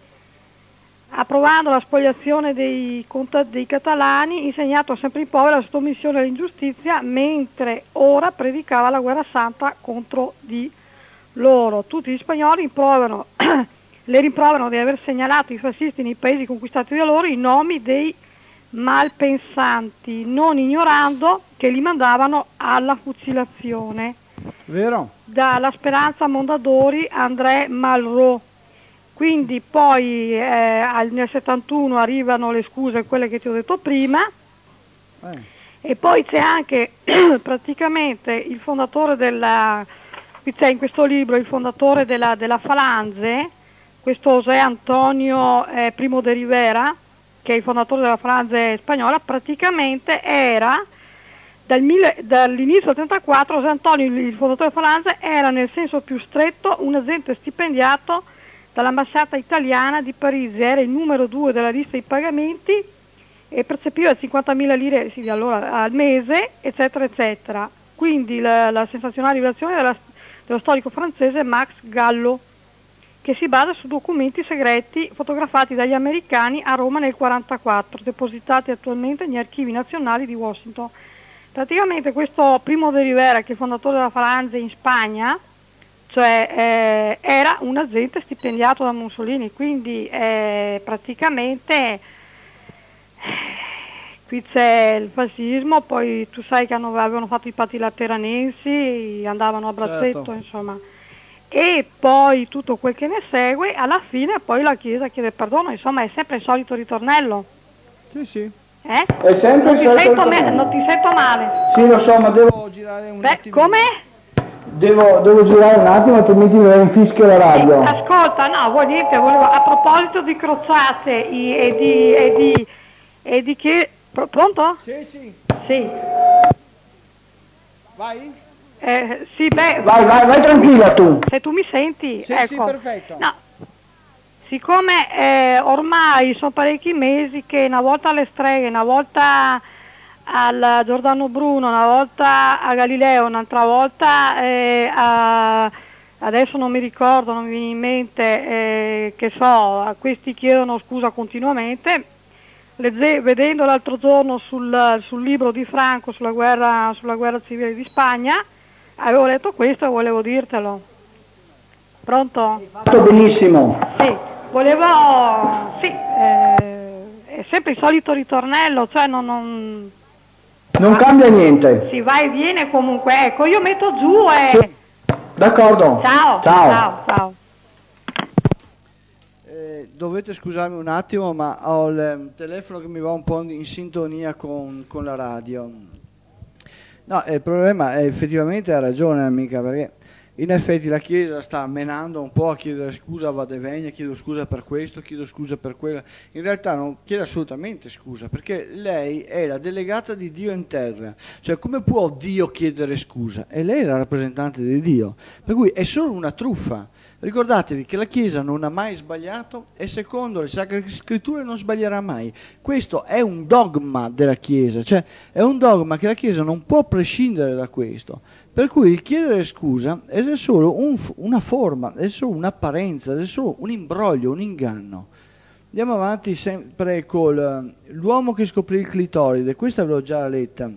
approvando la spoliazione dei, dei catalani, insegnato sempre ai poveri la sottomissione all'ingiustizia, mentre ora predicava la guerra santa contro di loro. Tutti gli spagnoli rimproverano, le rimproverano di aver segnalato i fascisti nei paesi conquistati da loro i nomi dei malpensanti, non ignorando che li mandavano alla fucilazione. Vero? Dalla Speranza Mondadori André Malraux. Quindi poi eh, nel settantuno arrivano le scuse, quelle che ti ho detto prima, Eh. E poi c'è anche praticamente il fondatore della, qui c'è in questo libro il fondatore della, della Falange, questo José Antonio eh, Primo de Rivera, che è il fondatore della Falange spagnola, praticamente era dal mille, dall'inizio del trentaquattro José Antonio, il fondatore della Falange, era nel senso più stretto un agente stipendiato dall'ambasciata italiana di Parigi, era il numero due della lista dei pagamenti e percepiva cinquantamila lire sì, allora, al mese, eccetera, eccetera. Quindi la, la sensazionale rivelazione della, dello storico francese Max Gallo, che si basa su documenti segreti fotografati dagli americani a Roma nel millenovecentoquarantaquattro, depositati attualmente negli archivi nazionali di Washington. Praticamente questo Primo de Rivera, che è il fondatore della Falange in Spagna, cioè eh, era un agente stipendiato da Mussolini, quindi eh, praticamente eh, qui c'è il fascismo, poi tu sai che hanno, avevano fatto i patti lateranensi, andavano a braccetto, certo. Insomma, e poi tutto quel che ne segue, alla fine poi la Chiesa chiede perdono, insomma è sempre il solito ritornello. Sì, sì. Eh? È sempre non, il ti solito me- non ti sento male. Sì, lo so, ma devo girare un Beh, attimo. come? Devo, devo girare un attimo, altrimenti mi infischia la radio. Eh, ascolta, no, vuoi niente, volevo, a proposito di crociate i, e di... e di... e di che... Pr- pronto? Sì, sì. Sì. Vai? Eh, sì, beh... Vai, vai, vai tranquilla tu. Se tu mi senti, Sì, ecco. sì, perfetto. No. Siccome eh, ormai sono parecchi mesi che una volta alle streghe, una volta al Giordano Bruno, una volta a Galileo, un'altra volta eh, a, adesso non mi ricordo, non mi viene in mente, eh, che so, a questi chiedono scusa continuamente. Legge, vedendo l'altro giorno sul, sul libro di Franco sulla guerra, sulla guerra civile di Spagna, avevo letto questo e volevo dirtelo. Pronto? Hai fatto benissimo. Sì, volevo, sì, eh, è sempre il solito ritornello, cioè non... non Non cambia niente. Si va e viene comunque, ecco, io metto giù e... Sì. D'accordo. Ciao, Ciao. ciao, ciao. Eh, dovete scusarmi un attimo, ma ho il telefono che mi va un po' in sintonia con, con la radio. No, il problema è effettivamente ha ragione amica, perché in effetti la Chiesa sta menando un po' a chiedere scusa a Vadevegna, chiedo scusa per questo, chiedo scusa per quello. In realtà non chiede assolutamente scusa, perché lei è la delegata di Dio in terra. Cioè, come può Dio chiedere scusa? E lei è la rappresentante di Dio. Per cui è solo una truffa. Ricordatevi che la Chiesa non ha mai sbagliato e secondo le Sacre Scritture non sbaglierà mai. Questo è un dogma della Chiesa, cioè è un dogma che la Chiesa non può prescindere da questo. Per cui il chiedere scusa è solo un, una forma, è solo un'apparenza, è solo un imbroglio, un inganno. Andiamo avanti sempre con l'uomo che scoprì il clitoride, questa ve l'ho già letta.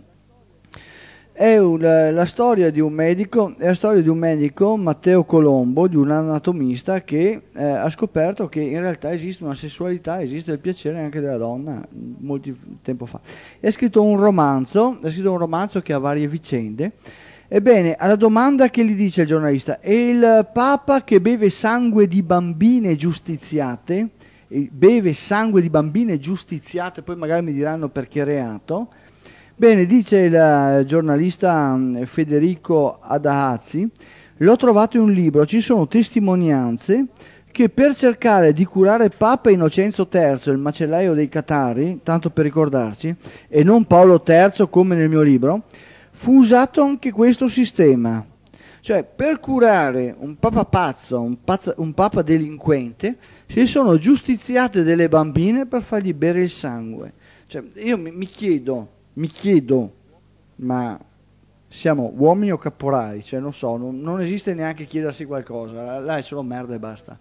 È una, la storia di un medico, è la storia di un medico, Matteo Colombo, di un anatomista che eh, ha scoperto che in realtà esiste una sessualità, esiste il piacere anche della donna, molto tempo fa. E ha scritto un romanzo, ha scritto un romanzo che ha varie vicende. Ebbene, alla domanda che gli dice il giornalista, è il Papa che beve sangue di bambine giustiziate, beve sangue di bambine giustiziate, poi magari mi diranno perché reato. Bene, dice il giornalista Federico Adahazzi, l'ho trovato in un libro, ci sono testimonianze che per cercare di curare Papa Innocenzo terzo, il macellaio dei Catari, tanto per ricordarci, e non Paolo terzo come nel mio libro, fu usato anche questo sistema. Cioè, per curare un papa pazzo, un, pazzo, un papa delinquente, si sono giustiziate delle bambine per fargli bere il sangue. Cioè, io mi, mi chiedo... Mi chiedo, ma siamo uomini o caporali? Cioè, non so, non, non esiste neanche chiedersi qualcosa, là è solo merda e basta.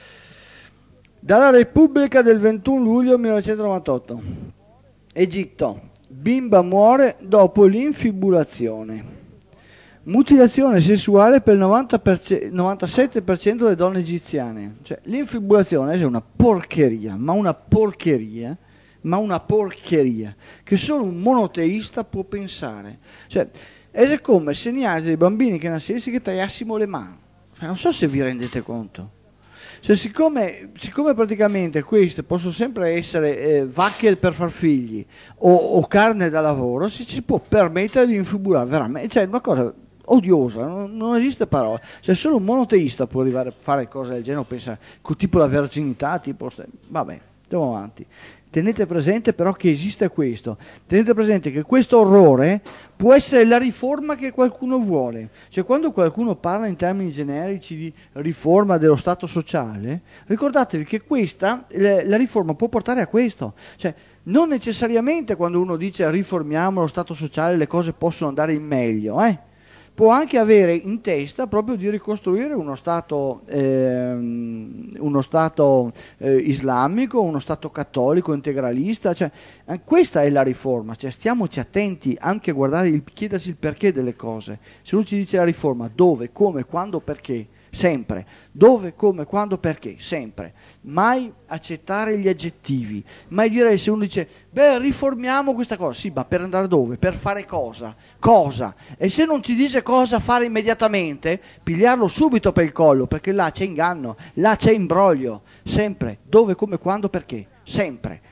Dalla Repubblica del ventuno luglio millenovecentonovantotto. Egitto. Bimba muore dopo l'infibulazione. Mutilazione sessuale per il novanta per cento, novantasette per cento delle donne egiziane. Cioè, l'infibulazione è una porcheria, ma una porcheria. ma una porcheria che solo un monoteista può pensare. Cioè, è come segnare dei bambini che nascessero che tagliassimo le mani. Cioè, non so se vi rendete conto. Cioè, siccome, siccome praticamente queste possono sempre essere eh, vacche per far figli o, o carne da lavoro, si, si può permettere di infibulare veramente, cioè una cosa odiosa, non, non esiste parola, cioè solo un monoteista può arrivare a fare cose del genere, pensa, tipo la verginità, tipo, vabbè, andiamo avanti. Tenete presente però che esiste questo, tenete presente che questo orrore può essere la riforma che qualcuno vuole, cioè quando qualcuno parla in termini generici di riforma dello Stato sociale, ricordatevi che questa, la riforma può portare a questo, cioè non necessariamente quando uno dice riformiamo lo Stato sociale le cose possono andare in meglio, eh? Può anche avere in testa proprio di ricostruire uno Stato, ehm, uno stato eh, islamico, uno Stato cattolico, integralista, cioè, eh, questa è la riforma, cioè, stiamoci attenti anche a guardare, il, chiedersi il perché delle cose. Se uno ci dice la riforma, dove, come, quando, perché, sempre, dove, come, quando, perché, sempre, mai accettare gli aggettivi, mai dire se uno dice beh riformiamo questa cosa, sì ma per andare dove, per fare cosa, cosa, e se non ci dice cosa fare immediatamente pigliarlo subito per il collo, perché là c'è inganno, là c'è imbroglio, sempre, dove, come, quando, perché, sempre.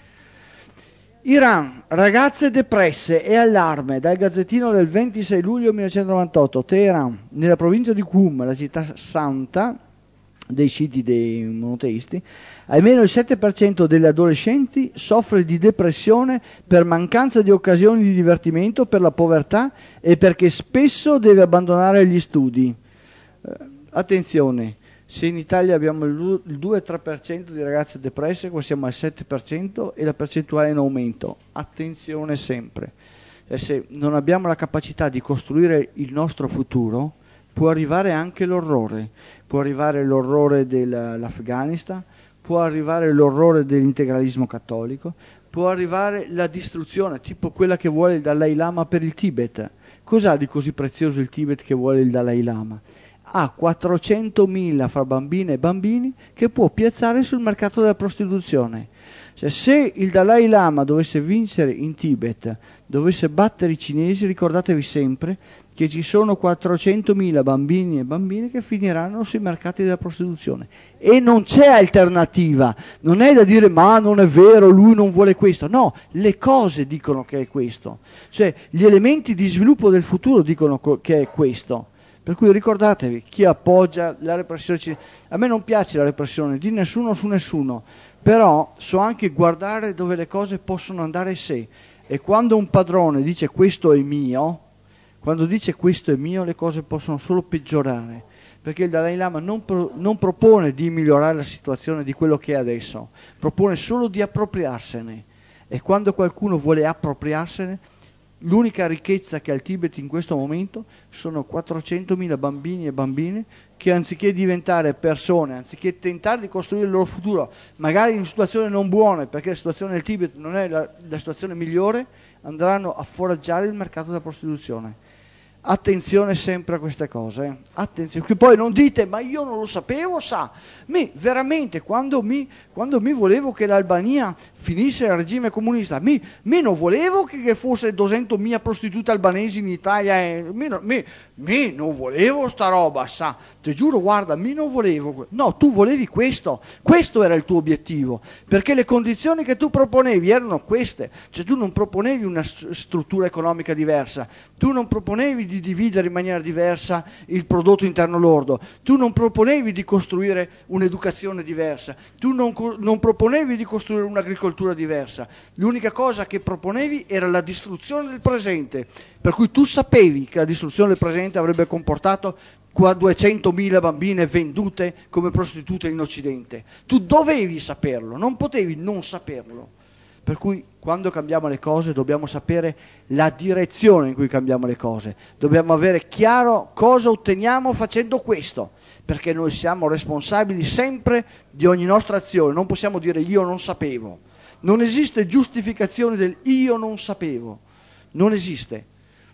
Iran, ragazze depresse e allarme, dal Gazzettino del ventisei luglio millenovecentonovantotto. Teheran, nella provincia di Qum, la città santa dei sciiti dei monoteisti, almeno il sette per cento delle adolescenti soffre di depressione per mancanza di occasioni di divertimento, per la povertà e perché spesso deve abbandonare gli studi. Eh, attenzione, se in Italia abbiamo il due tre per cento di ragazze depresse, qua siamo al sette per cento e la percentuale è in aumento. Attenzione sempre. E se non abbiamo la capacità di costruire il nostro futuro, può arrivare anche l'orrore. Può arrivare l'orrore dell'Afghanistan, può arrivare l'orrore dell'integralismo cattolico, può arrivare la distruzione, tipo quella che vuole il Dalai Lama per il Tibet. Cos'ha di così prezioso il Tibet che vuole il Dalai Lama? Ha quattrocentomila fra bambine e bambini che può piazzare sul mercato della prostituzione. Cioè, se il Dalai Lama dovesse vincere in Tibet, dovesse battere i cinesi, ricordatevi sempre che ci sono quattrocentomila bambini e bambine che finiranno sui mercati della prostituzione. E non c'è alternativa. Non è da dire ma non è vero, lui non vuole questo. No, le cose dicono che è questo. Cioè, gli elementi di sviluppo del futuro dicono che è questo. Per cui ricordatevi, chi appoggia la repressione, a me non piace la repressione di nessuno su nessuno, però so anche guardare dove le cose possono andare sé, e quando un padrone dice questo è mio, quando dice questo è mio, le cose possono solo peggiorare, perché il Dalai Lama non, pro, non propone di migliorare la situazione di quello che è adesso, propone solo di appropriarsene, e quando qualcuno vuole appropriarsene, l'unica ricchezza che ha il Tibet in questo momento sono quattrocentomila bambini e bambine che anziché diventare persone, anziché tentare di costruire il loro futuro, magari in situazioni non buone, perché la situazione del Tibet non è la, la situazione migliore, andranno a foraggiare il mercato della prostituzione. Attenzione sempre a queste cose, eh. Attenzione, che poi non dite ma io non lo sapevo, sa, mi veramente quando mi, quando mi volevo che l'Albania finisse il regime comunista, mi, mi non volevo che, che fosse duecentomila prostitute albanesi in Italia, eh. mi, mi, mi non volevo sta roba, sa, ti giuro, guarda, mi non volevo, no, tu volevi questo, questo era il tuo obiettivo, perché le condizioni che tu proponevi erano queste, cioè tu non proponevi una st- struttura economica diversa, tu non proponevi di dividere in maniera diversa il prodotto interno lordo, tu non proponevi di costruire un'educazione diversa, tu non, non proponevi di costruire un'agricoltura diversa, l'unica cosa che proponevi era la distruzione del presente, per cui tu sapevi che la distruzione del presente avrebbe comportato qua duecentomila bambine vendute come prostitute in Occidente. Tu dovevi saperlo, non potevi non saperlo. Per cui quando cambiamo le cose dobbiamo sapere la direzione in cui cambiamo le cose, dobbiamo avere chiaro cosa otteniamo facendo questo, perché noi siamo responsabili sempre di ogni nostra azione, non possiamo dire io non sapevo, non esiste giustificazione del io non sapevo, non esiste.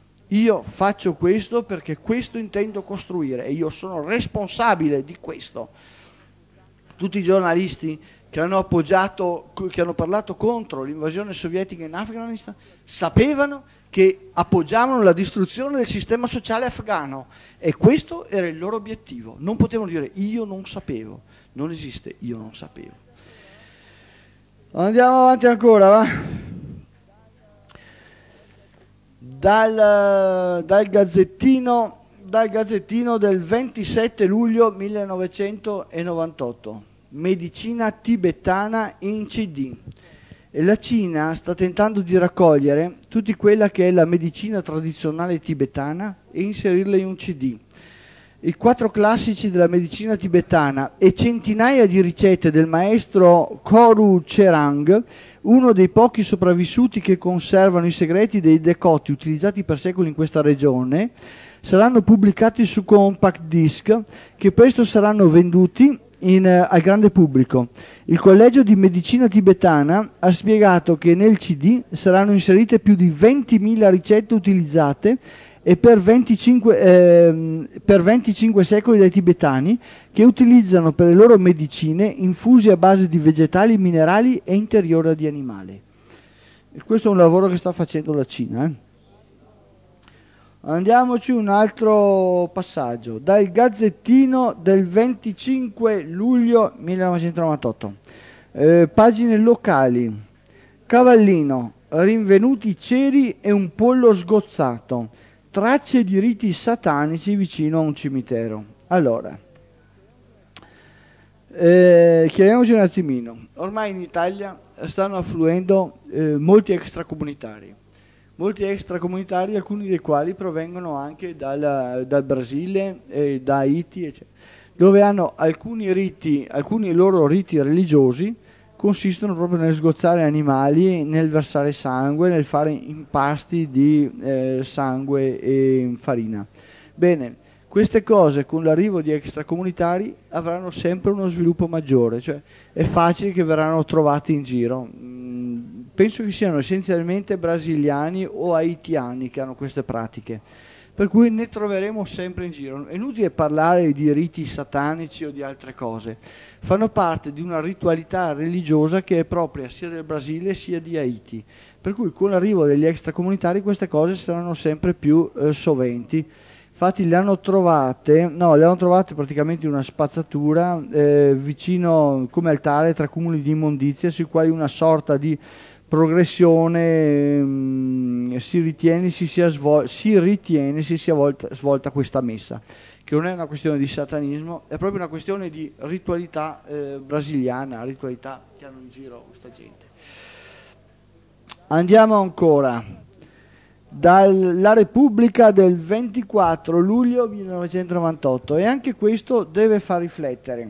Io faccio questo perché questo intendo costruire e io sono responsabile di questo. Tutti i giornalisti che hanno appoggiato, che hanno parlato contro l'invasione sovietica in Afghanistan, sapevano che appoggiavano la distruzione del sistema sociale afghano e questo era il loro obiettivo. Non potevano dire io non sapevo. non esiste, io non sapevo. Andiamo avanti ancora, va? Dal, dal Gazzettino dal Gazzettino del ventisette luglio millenovecentonovantotto, medicina tibetana in C D. E la Cina sta tentando di raccogliere tutta quella che è la medicina tradizionale tibetana e inserirla in un C D. I quattro classici della medicina tibetana e centinaia di ricette del maestro Koru Cherang, uno dei pochi sopravvissuti che conservano i segreti dei decoti utilizzati per secoli in questa regione, saranno pubblicati su compact disc che presto saranno venduti in, eh, al grande pubblico. Il Collegio di Medicina Tibetana ha spiegato che nel C D saranno inserite più di ventimila ricette utilizzate e per venticinque, eh, per venticinque secoli dai tibetani, che utilizzano per le loro medicine infusi a base di vegetali, minerali e interiora di animali. E questo è un lavoro che sta facendo la Cina. Eh? Andiamoci un altro passaggio. Dal Gazzettino del venticinque luglio millenovecentonovantotto. Eh, pagine locali. Cavallino, rinvenuti ceri e un pollo sgozzato. Tracce di riti satanici vicino a un cimitero. Allora, eh, chiariamoci un attimino. Ormai in Italia stanno affluendo eh, molti extracomunitari. Molti extracomunitari, alcuni dei quali provengono anche dal, dal Brasile, e da Haiti, eccetera, dove hanno alcuni riti, alcuni loro riti religiosi consistono proprio nel sgozzare animali, nel versare sangue, nel fare impasti di eh, sangue e farina. Bene, queste cose con l'arrivo di extracomunitari avranno sempre uno sviluppo maggiore, cioè è facile che verranno trovati in giro. Penso che siano essenzialmente brasiliani o haitiani che hanno queste pratiche, per cui ne troveremo sempre in giro. È inutile parlare di riti satanici o di altre cose, fanno parte di una ritualità religiosa che è propria sia del Brasile sia di Haiti, per cui con l'arrivo degli extracomunitari queste cose saranno sempre più eh, soventi. Infatti le hanno trovate, no, le hanno trovate praticamente in una spazzatura eh, vicino come altare tra cumuli di immondizia sui quali una sorta di progressione mh, si ritiene si sia, svol- si ritiene si sia volta, svolta questa messa, che non è una questione di satanismo, è proprio una questione di ritualità eh, brasiliana, ritualità che hanno in giro questa gente. Andiamo ancora. Dalla Repubblica del ventiquattro luglio millenovecentonovantotto, e anche questo deve far riflettere.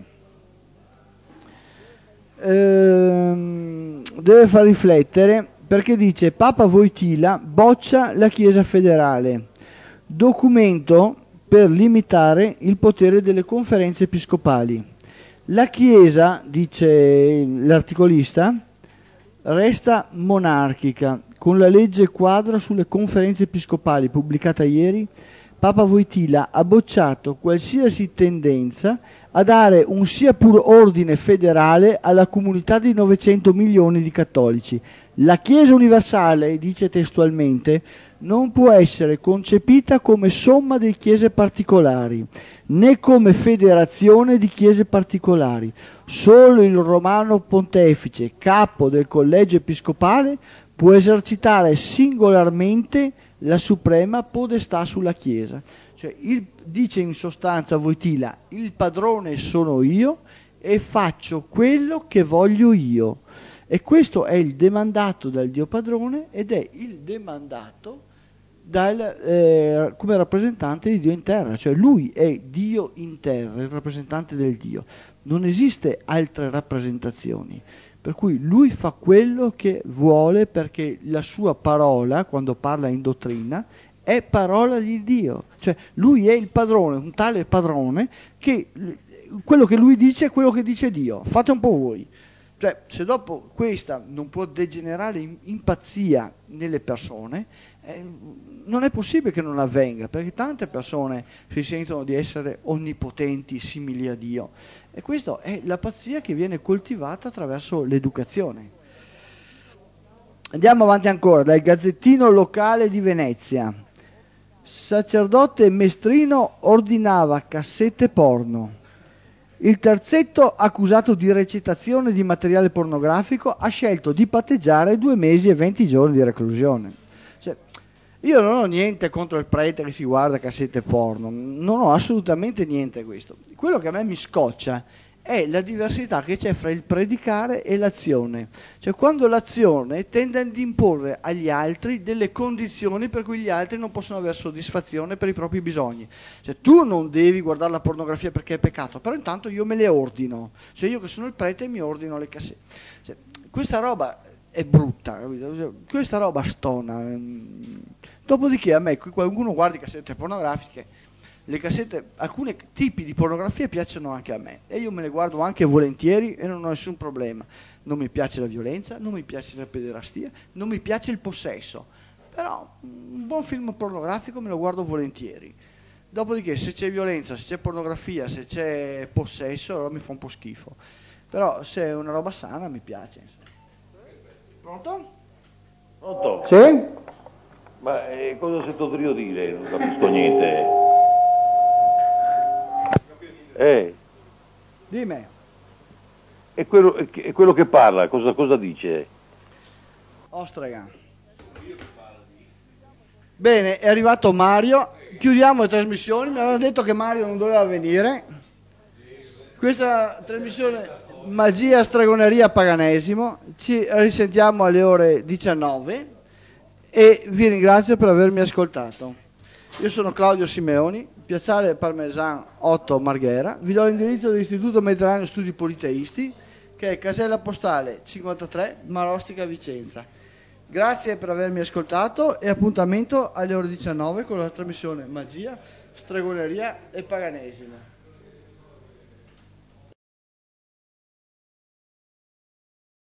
Ehm, deve far riflettere perché dice: Papa Wojtyła boccia la Chiesa federale, documento per limitare il potere delle conferenze episcopali. La Chiesa, dice l'articolista, resta monarchica. Con la legge quadro sulle conferenze episcopali pubblicata ieri, Papa Wojtyła ha bocciato qualsiasi tendenza a dare un sia pur ordine federale alla comunità di novecento milioni di cattolici. La Chiesa universale, dice testualmente, non può essere concepita come somma di chiese particolari, né come federazione di chiese particolari. Solo il Romano Pontefice, capo del collegio episcopale, può esercitare singolarmente la suprema podestà sulla Chiesa. Cioè, il, dice in sostanza Wojtyła, il padrone sono io e faccio quello che voglio io. E questo è il demandato dal Dio padrone ed è il demandato dal, eh, come rappresentante di Dio in terra. Cioè lui è Dio in terra, il rappresentante del Dio. Non esiste altre rappresentazioni. Per cui lui fa quello che vuole, perché la sua parola, quando parla in dottrina, è parola di Dio. Cioè lui è il padrone, un tale padrone, che quello che lui dice è quello che dice Dio. Fate un po' voi. Cioè, se dopo questa non può degenerare in, in pazzia nelle persone, eh, non è possibile che non avvenga, perché tante persone si sentono di essere onnipotenti, simili a Dio. E questa è la pazzia che viene coltivata attraverso l'educazione. Andiamo avanti ancora, dal Gazzettino locale di Venezia. Sacerdote Mestrino ordinava cassette porno. Il terzetto, accusato di recitazione di materiale pornografico, ha scelto di patteggiare due mesi e venti giorni di reclusione. Cioè, io non ho niente contro il prete che si guarda cassette porno, non ho assolutamente niente questo. Quello che a me mi scoccia è la diversità che c'è fra il predicare e l'azione. Cioè, quando l'azione tende ad imporre agli altri delle condizioni per cui gli altri non possono avere soddisfazione per i propri bisogni. Cioè, tu non devi guardare la pornografia perché è peccato, però intanto io me le ordino. Cioè, io che sono il prete mi ordino le cassette. Cioè, questa roba è brutta, capito? Cioè, questa roba stona. Dopodiché a me qualcuno guardi cassette pornografiche, le cassette, alcuni tipi di pornografia piacciono anche a me e io me le guardo anche volentieri e non ho nessun problema. Non mi piace la violenza, non mi piace la pederastia, non mi piace il possesso, però un buon film pornografico me lo guardo volentieri. Dopodiché se c'è violenza, se c'è pornografia, se c'è possesso, allora mi fa un po' schifo, però se è una roba sana mi piace. Pronto? Pronto? Sì? Ma eh, cosa sento Trio dire? Non capisco niente. Eh, Dimmi. è quello, è quello che parla, cosa, cosa dice? Ostrega. Bene, è arrivato Mario, chiudiamo le trasmissioni, mi avevano detto che Mario non doveva venire. Questa trasmissione Magia, Stregoneria, Paganesimo, ci risentiamo alle ore diciannove e vi ringrazio per avermi ascoltato. Io sono Claudio Simeoni, Piazzale Parmesan otto Marghera, vi do l'indirizzo dell'Istituto Mediterraneo Studi Politeisti, che è casella postale cinquantatré Marostica Vicenza. Grazie per avermi ascoltato e appuntamento alle ore diciannove con la trasmissione Magia, Stregoneria e Paganesimo.